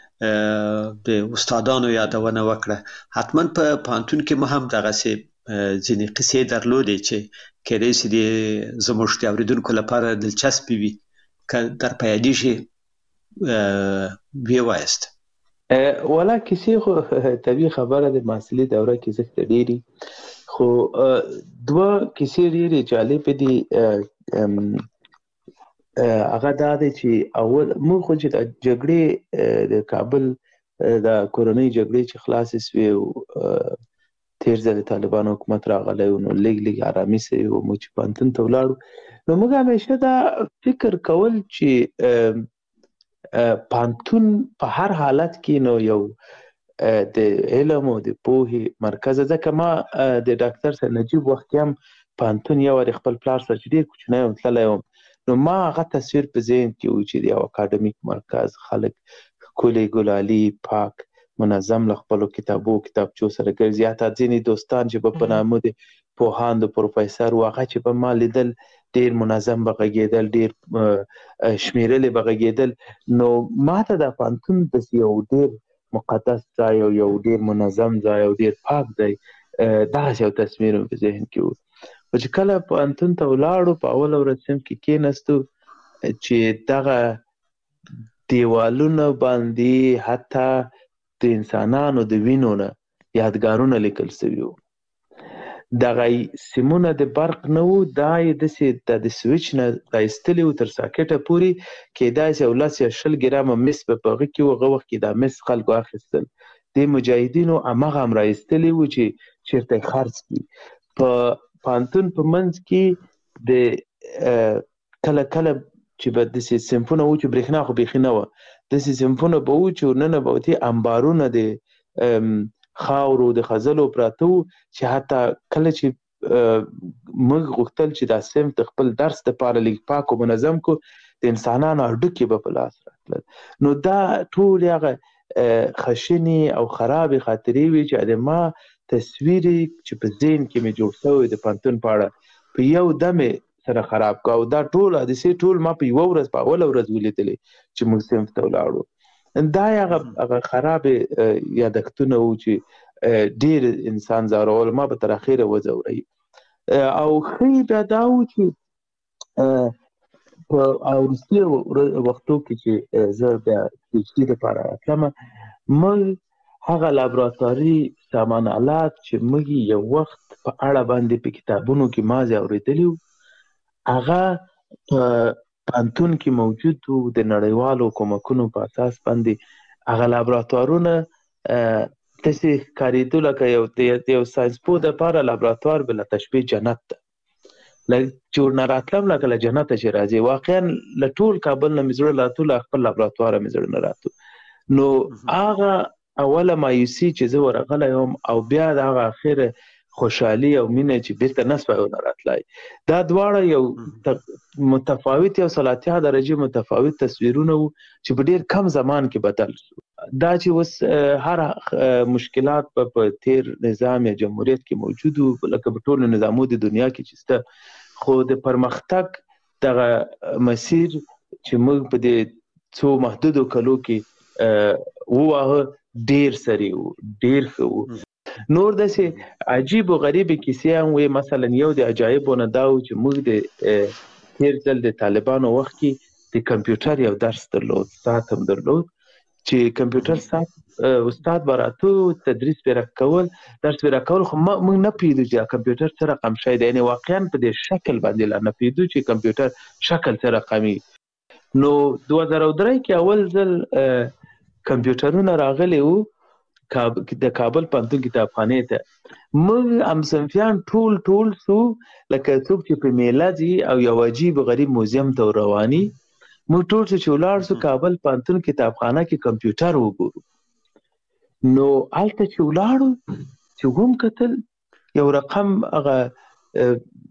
د استادانو یادونه وکړه، حتما په پوهنتون کې مو هم دغسې ځینې قصې درلودې چې کېدای شي د زموږ د اورېدونکو لپاره دلچسپې وي، که در په یادېږي ویې وایاست. والا کیسې خو طبیعي خبره د محصلي دوره کې زښته ډېرې، خو دوه کیسې ډېرې جالبې دي. هغه دا دی چې اول موږ خو چې د جګړې د کابل د کورنۍ جګړې چې خلاصې سوې او تېر ځل د طالبانو حکومت راغلی و، نو لږ لږ ارامي سوې وه، موږ چې پوهنتون ته ولاړو، نو موږ همیشه دا فکر کول چې پوهنتون په هر حالت کې نو یو د علم او د پوهې مرکز. ځکه ما د ډاکټر صاحب نجیب وخت کې هم پوهنتون یو وارې خپل پلار سره چې ډېر کوچنی وم تللی وم، نو ما هغه تصویر په ذهن کې و چې د یو اکاډمیک مرکز، خلک ښکلي ګلالي پاک منظم له خپلو کتابو کتابچو سره ګرځي، حتی ځینې دوستان چې به په نامه د پوهاند پروفیسر و، هغه چې به ما لیدل ډېر منظم به غږېدل، ډېر شمېرلې به غږېدل. نو ما ته دا پوهنتون داسې یو ډېر مقدس ځای او یو ډېر منظم ځای او ډېر پاک ځای، دغسې یو تصویر مې په ذهن کې و. خو چې کله پوهنتون ته ولاړو، په اوله ورځ صنف کې کېناستو، چې دغه دیوالونه باندې حتی د انسانانو د وینو نه یادګارونه لیکل سوي وو. دغه سیمونه د برق نه وو، دا یې داسې د سویچ نه رایستلي وو تر ساکټه پورې، کېدای شي یو لس یا شل ګرامه مس به په هغه کې و. هغه وخت کې دا مس خلکو اخیستل، د مجاهدینو هماغه هم رایستلي وو چې چېرته یې خرڅ کړي. په پوهنتون په منځ کې د کله کله چې به داسې صنفونه وو چې برېښنا خو بیخي نه وه، داسې صنفونه به وو چې ورننه به وتې انبارونه د خاورو د خځلو پراته وو، چې حتی کله چې موږ غوښتل چې دا صنف د خپل درس دپاره لږ پاک او منظم کو، د انسانانو هډوکي به په لاس راتلل. نو دا ټول هغه خشنې او خرابې خاطرې وي چې د ما تصویر چې په ذهن کې مې جوړ شوی د پوهنتون په اړه په یو دم سره خراب کړ. او دا ټول حادثې ټول ما په یوه ورځ په اوله ورځ ولیدلې چې موږ صنف ته ولاړو. دا هغه خرابې یادښتونه وو چې ډېر انسان ځورول، ما به تر اخره وځوروي. او ښه بیا دا وو چې په وروستي وختو کې چې زه بیا پي ایچ ډي دپاره راتلم، موږ هغه لابراتواري سامان آلات چې موږ یو وخت په اړه باندې په کتابونو کې مازې اورېدلي وو، هغه په پوهنتون کې موجود وو. د نړیوالو کومکونو په اساس باندې هغه لابراتوارونه داسې ښکارېدو لکه یو د یو ساینسپوه دپاره لابراتوار بله تشبیه جنت ده، چې ورنه راتلم لکه له جنته چې راځې. واقعا له ټول کابل نه مې زړه راتو، له خپل لابراتواره مې زړه نه راتو. نو هغه اوله مایوسي چې زه ورغلی وم، او بیا د هغه اخره خوشحالي او مینه چې بیرته نه سوی ونه راتلی، دا دواړه یو متفاوت یو سلاتیا درجې متفاوت تصویرونه وو چې په ډېر کم زمان کې بدل شو. دا چې اوس هر مشکلات په تیر نظام یا جمهوریت کې موجود وو، لکه په ټولو نظامو د دنیا کې چې شته، خو د پرمختګ دغه مسیر چې موږ په دې څو محدودو کلو کې وواهه ډېر سری وو، ډېر ښه وو. نور داسې عجیب و غریبې کیسې هم وې. مثلا یو د عجایبو نه دا و چې موږ د تیر ځل د طالبانو وخت کې د کمپیوټر یو درس درلود، ساعت هم درلود، چې کمپیوټر ساعت استاد به راتو تدریس به راکول، درس به راکول، خو موږ نه پوهېدو چې کمپیوټر څه رقم شی دی، یعنې واقعا په دې شکل باندې لا نه پوهېدو چې کمپیوټر شکل څه رقمي. نو دوه زره درې کې اول ځل کمپیوټرونه راغلي وو د کابل پوهنتون کتابخانې ته. موږ همصنفیان ټول ټول سو لکه څوک چې په میله ځي او یو عجیب غریب موزیم ته رواني، موږ ټول چې ولاړ سو کابل پوهنتون کتابخانه کې کمپیوټر وګورو. نو هلته چې ولاړو چې هم کتل یو رقم هغه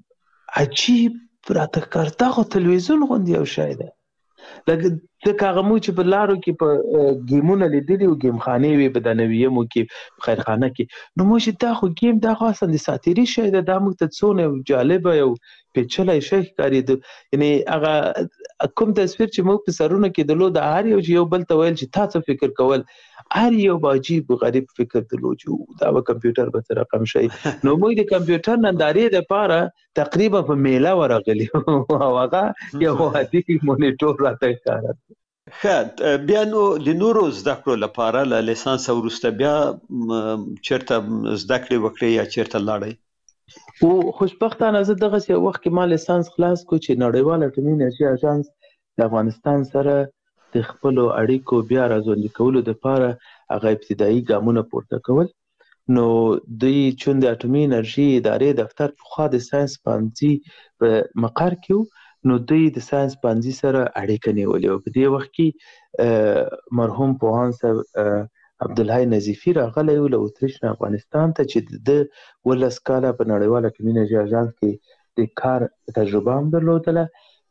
عجیب راته ښکار دا خو تلویزیون غوندې یو شی ده لکه ځکه هغه موږ چې په لارو کې په ګیمونه لیدلي او ګیم خانې وي په دانویمو کې په خیرخانه کې نو موږ چې دا خو ګیم دا خو اصلا د ساتیري شی ده دا موږ ته څونه جالبه یو پیچلی شی ښکارېده یعنې هغه کوم تصویر چې موږ په سرونه کې درلود هر یو چې یو بل ته ویل چې تا څه فکر کول هر یو به عجیب غریب فکر درلود چې دا به کمپیوټر به څه رقم شي نو موږ د کمپیوټر نندارې دپاره تقریبا په میله ورغلي او هغه یو عادي مونیټور راته ښکاره ښه بیا نو د نورو زده کړو لپاره له لیسانس وروسته بیا چېرته زده کړې وکړې یا چېرته لاړئ او خوشبختانه زه دغسې یو وخت کې ما لیسانس خلاص کړو چې نړیوال اټومي انرژي اژانس د افغانستان سره د خپلو اړیکو بیا راژوندي کولو دپاره هغه ابتدایي ګامونه پورته کول نو دوی چون د اټومي انرژي ادارې دفتر پخوا د ساینس پوهنځي په مقر کې نو دوی د ساینس پوهنځي سره اړیکه نیولې وه په دې وخت کې مرحوم پوهاند صاحب عبدالحی نظیفي راغلی و له اتریش نه افغانستان ته چې د ولس کاله په نړیوال اټومي انرژي اژانس کې د کار تجربه هم درلودله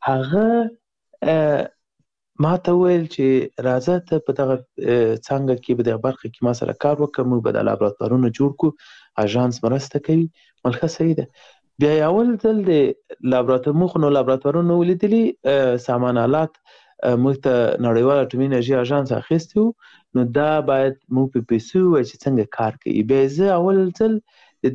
هغه ما ته وویل چې راځه ته په دغه څانګه کې په دغه برخه کې ما سره کار وکړه موږ به دا لابراتوارونه جوړ کړو اژانس مرسته کوي ملکه صحیح ده بیا یې اول ځل د لابراتوار موږ نو لابراتوارونه ولیدلي سامان آلات موږ ته نړیوال اټومي انرژي اژانس اخیستی و نو دا باید موږ په پیسو ووایو چې څنګه کار کوي بیا زه اول ځل د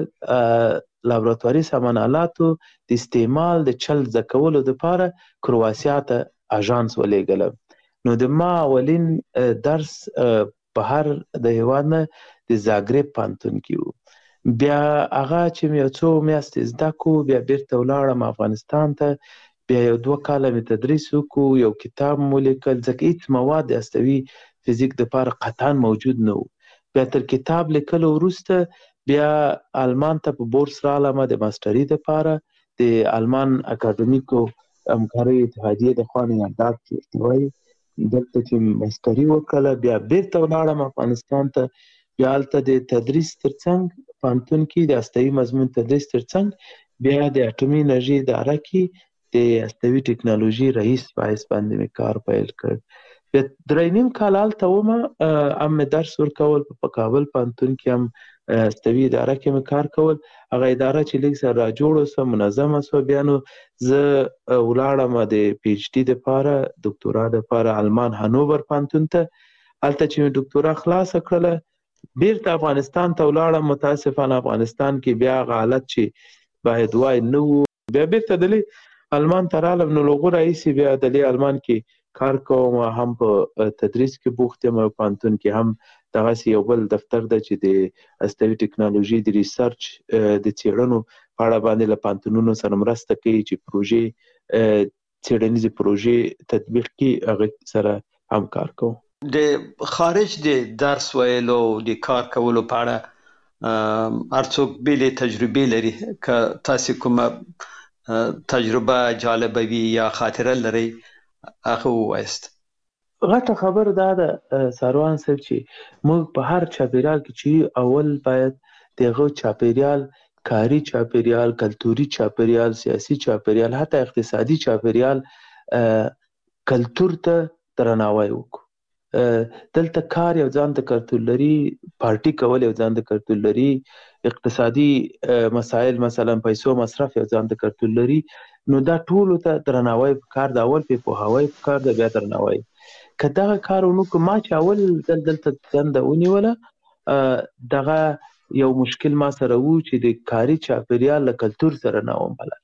دغه لابراتواري سامان آلاتو د استعمال د چل زده کولو دپاره کرواسیا ته اژانس ولېږلم نو د ما اولین درس بهر د هېواد نه د زاګرب پوهنتون کې و بیا هغه چې مې یو څو میاشتې زده کړو بیا بیرته ولاړم افغانستان ته بیا یو دوه کاله مې تدریس وکړو یو کتاب مو لیکل ځکه هېڅ مواد د هستوي فزیک دپاره قطعا موجود نه و بیا تر کتاب لیکلو وروسته بیا آلمان ته په بورس رالمه د ماسټري دپاره د آلمان اکاډمیکو همکاریو اتحادیې د خوا نه اعداد چې وایي دلته چې ماسټري وکړله بیا بیرته ولاړم افغانستان ته بیا هلته د تدریس تر څنګ پوهنتون کې د هستوي مضمون تدریس تر څنګ بیا د اټومي انرژي اداره کې د هستوي ټکنالوژي رئیس په حیث باندې مې کار پیل کړ بیا درې نیم کال هلته ومه هم مې درس ورکول په کابل پوهنتون کې هم هستوي اداره کې مې کار کول هغه اداره چې لږ سره راجوړه سوه منظمه سوه بیا نو زه ولاړم د پي ایچ ډي دپاره دکتورا دپاره آلمان هانوور پوهنتون ته هلته چې مې دکتورا خلاصه کړله بیرته افغانستان ته ولاړم متاسفانه افغانستان کې بیا هغه حالت چې باید وای نه و بیا بیرته دلې آلمان ته رالم نو له هغو راهیسې بیا دلې آلمان کې کار کوم هم په تدریس کې بوخت یم او پوهنتون کې هم دغسې یو بل دفتر ده چې د هستوي ټکنالوژي د ریسرچ د څېړنو په اړه باندې له پوهنتونونو سره مرسته کوي چې پروژې څېړنیزې پروژې تطبیق کړي هغې سره هم کار کوم د خارج د درس ویلو د کار کولو په اړه هر څوک بېلې تجربې لري که تاسې کومه تجربه جالبه وي یا خاطره لرئ هغه ووایست غټه خبر دا ده ساروان صاحب چې موږ په هر چاپیریال کې چې اول باید دغه چاپیریال کاری چاپیریال کلتوري چاپیریال سیاسي چاپیریال حتی اقتصادي چاپیریال کلتور ته درناوی وکړو دلته کار یو ځان ته کلتور لري پارټي کول یو ځان ته کلتور لري اقتصادي مسایل مثلا پیسو مصرف یو ځان ته کلتور لري نو دا ټولو ته درناوی پکار د اول په پوهاوی پکار د بیا درناوی که دغه کار ونکړو ما چې اول دل دلته دنده ونیوله دغه یو مشکل ما سره و چې د کاري چاپیریال له کلتور سره نه وم بلد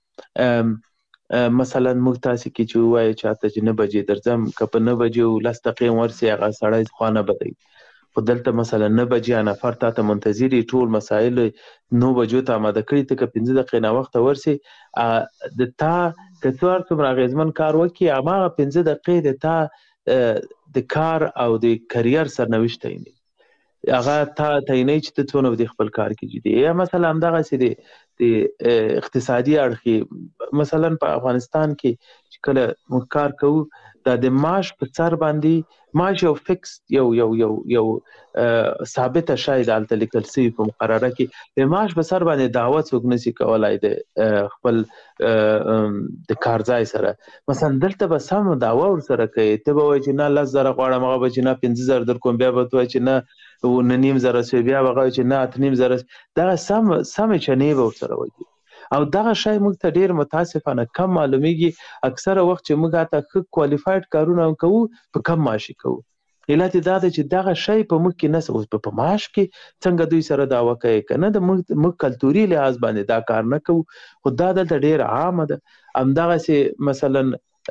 مثلا موږ تاسې کې چې ووایو چاته چې نه بجې درځم که په نه بجې لس دقیقې ورسې هغه سړی خوا نه بدوي خو دلته مثلا نه بجې نفر تا ته منتظر ټول مسایل نو بجو ته آماده کړي ته که پنځه دقیقې ناوخته ورسې د تا که څو هر څومره اغېزمن کار وکړي هماغه پنځه دقیقې د تا د کار او د کریر سرنوشت تعینوي هغه تا تعینوي چې ته څونه به د خپل کار کې جدي یا مثلا همدغسې د د اقتصادي اړخ مثلا په افغانستان کې چې کله موږ کار کوو دا د معاش په سر باندې معاش یو فکس یو یو یو یو ثابت شای دالته لیکل سوی په مقرره کې د معاش په سر باندې دعوه څوک نشي کولای د خپل د کارځای سره مثلا دلته به سم دعوه ور سره کوي ته به وایي چې نه لس زره غواړم هغه به چې نه پنځه زره در کوم بیا به ته وایي چې نه نه نیم زره سوی بیا به وایي چې نه اته نیم زره دغه سم سمې چنې به ور سره وایي او دغه شای موږ ته ډیر متاسفانه کم معلومیږي اکثره وخت چې موږ هاته ښه کوالفاید کارونه کوو په کم معاشي کوو علت دا ده چې دغه شی په موږ کې نه اوس په معاش کې څنګه دوی سره دعوه کوي کنه د موږ موږ کلتوري لحاظ باندې دا کار نه کوو خو دا دلته ډیر عامه ده همدغه سي مثلا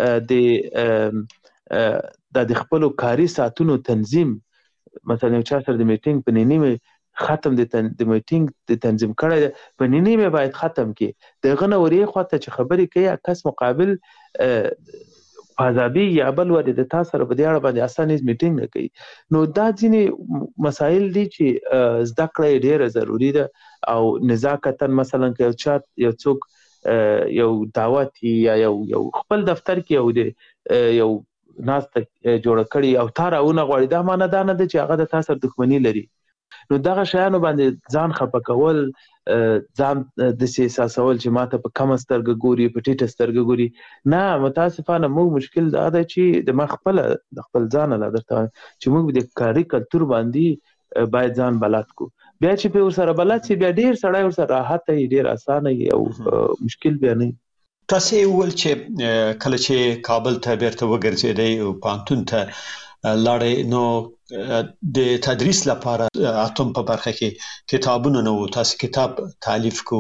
د د خپل کاري ساعتونو تنظیم مثلا یو چا سره د میټینګ په نیمه ختم د تن د میټینګ د تنظیم کړی په نیمه باید ختم کی دغه نوري خواته چې خبرې کوي کس مقابل فاضابي یا بل ور د تاسو سره په دې اړه باندې اسانه میټینګ نه کوي نو دا ځینې مسایل دي چې زده کړه ډیره ضروری ده او نزاکتا مثلا که چا یو څوک یو دعوت یا یو یو خپل دفتر کې یو دی یو ناس ته جوړ کړي او تاراونه غوړي دا معنی دا نه ده چې هغه د تاسو دښمنی لري نو دغه شیانو باندې ځان خپه کول ځان د سیاسول چې ماته په کم سترګه ګوري په ټیټه سترګه ګوري نه متاسفانه موږ مشکل دا ده چې د مخبل د خپل ځان لا درته چې موږ د کاري کلتور باندې باید ځان بلد کو بیا چې په سره بلد سي بیا ډیر سړی ور سره راحت ډیر اسانه او مشکل بیا نه تاسو ول چې کله چې کابل ته بیرته وګرځیدای او پانتون ته لاړې نو د تدریس لپاره اتم په برخه کې کتابونه نو تاسو کتاب تالیف کو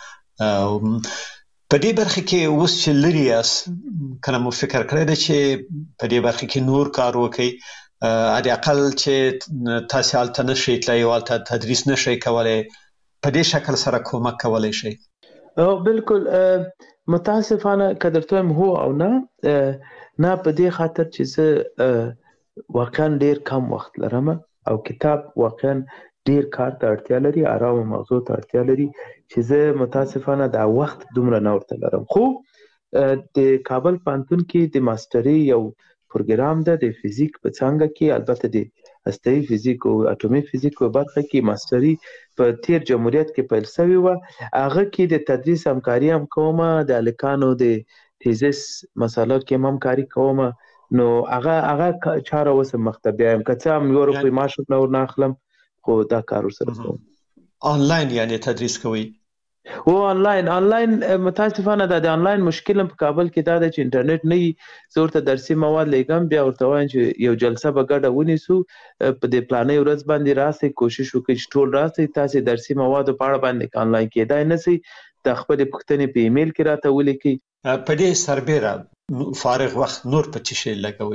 په دې برخه کې اوس چې لري اس کله مو فکر کړی دی چې په دې برخه کې نور کار وکړي اړ اقل چې تاسو الته نشئ تلای او الته تدریس نشئ کولای په دې شکل سره کومک کولای شي او بالکل متاسفانه قدرته هو او نه نه په دې خاطر چې زه واقعا ډیر کم وخت لرم او کتاب واقعا ډیر کار ته اړتیا لري آرام موضوع ته اړتیا لري چې زه متاسفانه دا وخت دومره نه ورته لرم خو د کابل پانتون کې د ماستري یو پروګرام ده د فزیک په څنګه کې البته د هسته‌ای فزیک او اټومي فزیک په برخه کې ماستري په تیر جمهوریت کې پیل شوی و هغه کې د تدریس همکاري هم کومه د الکانو د تیزس مسله کې هم همکاري کومه نو هغه هغه چاره وسه مختبه هم کته هم یو روپی معاش نور نه اخلم خو دا کار سره کوم آنلاین یعنی تدریس کوي او آنلاین آنلاین متاسفانه د آنلاین مشکل په کابل کې دا د انټرنیټ نه زورته درسي مواد لګم بیا ورته وایم چې یو جلسه به ګډه ونیسو په دې پلانې ورځ باندې راسي کوشش وکړئ ټول راسي تاسو درسي مواد په اړه باندې آنلاین کېدای نه سي د خپل پښتنې په ایمیل کې راته ولیکي په دې سربېره فارغ وخت نور په څه شي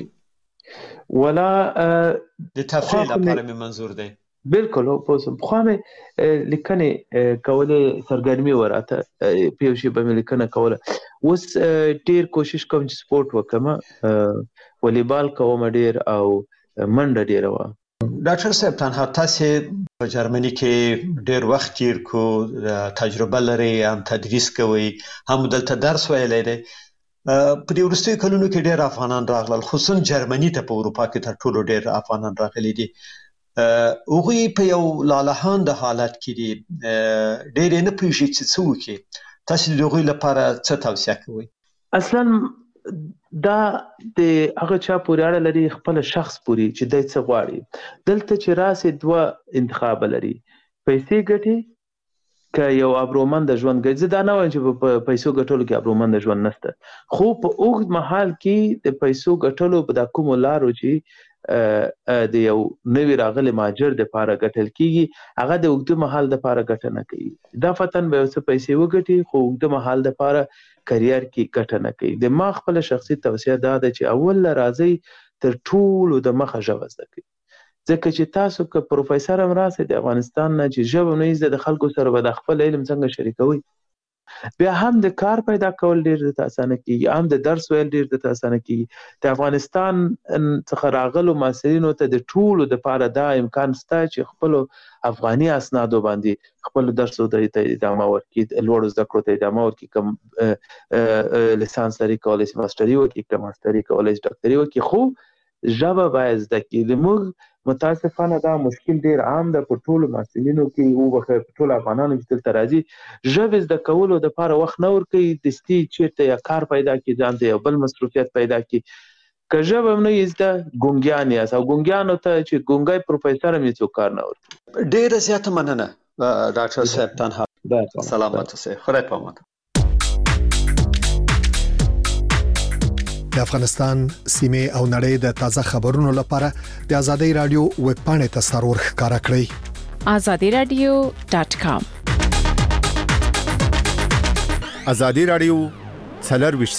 لګوي ولا د تفریح لپاره مې منظور دی بالکل په خو مې لیکنه کوله سرګرمي وراته په یو شی باندې لیکنه کوله اوس ډیر کوشش کوم چې سپورت وکم والیبال کوم ډیر او منډه ډیر و ډاکټر صاحب تنها تاسو په جرمني کې ډیر وخت تیر کو تجربه لري هم تدریس کوي هم دلته درس ویلی دی په دې وروستیو کلونو کې ډېر افغانان راغلل خصوصا جرمني ته په اروپا کې تر ټولو ډېر افغانان راغلي دي هغوی په یو لالهانده حالت کې دي ډېر نه پوهېږي چې څه وکړي تاسو د هغوی لپاره څه توصیه کوئ اصلا دا د هغه چا پورې اړه لري خپل شخص پورې چې دی څه غواړي دلته چې راسي دوه انتخاب لري پیسې ګټي که یو ابرومند ژوند ګرځي دا نه وایم چې په پیسو ګټلو کې ابرومند ژوند نشته خو په اوږد مهال کې د پیسو ګټلو په د کوم لارو چې د یو نوی راغلي ماجر د لپاره ګټل کیږي هغه د اوږد مهال د لپاره ګټه نه کوي دا فتن به څه پیسې وګټي خو اوږد مهال د لپاره کرییر کې ګټه نه کوي د ما خپل شخصي توصیه دا ده چې اول راځي تر ټولو د مخه ژبه زده کړئ ځکه چې تاسو که پروفیسور هم راسئ د افغانستان نه چې ژبه نه زده د خلکو سره به د خپل علم څنګه شریکوي بیا هم د کار پیدا کول ډیر د اسانه کیږي، هم د درس ویل ډیر د اسانه کیږي. د افغانستان څخه راغلو محصلینو ته د ټولو د پاره دا امکان شته چې خپل افغاني اسنادو باندې خپل درس او د ادامه ورکړي، لوړ زده کړو ته ادامه ورکړي، کوم لیسانس لري کولای شي ماستري وکړي، کوم ماستري کولای شي ډاکټري وکړي، خو ژبه باید زده کړي. موږ متاسفانه دا مشکل ډیر عام ده په ټولو محصلینو کې، او په ټولو افغانانو کې تل ترازی ژبه زده کولو د لپاره وخت نه ورکوي، دستي چیرته یا کار پیدا کړي، ځان ته یو بل مصروفیت پیدا کړي. که ژبه نه یزده ګونګیان یاست، او ګونګیانو ته چې ګونګای پروفیسور هم هیڅ کار نه ورکوي. ډیره زیاته مننه ډاکټر صاحب. تنها سلامت اوسئ، خدای په امان. د افغانستان سیمه او نړۍ د تازه خبرونو لپاره د ازادي رادیو ویب پاڼې ته سرور ښکارا کړئ azadi radio dot com. ازادي رادیو څلور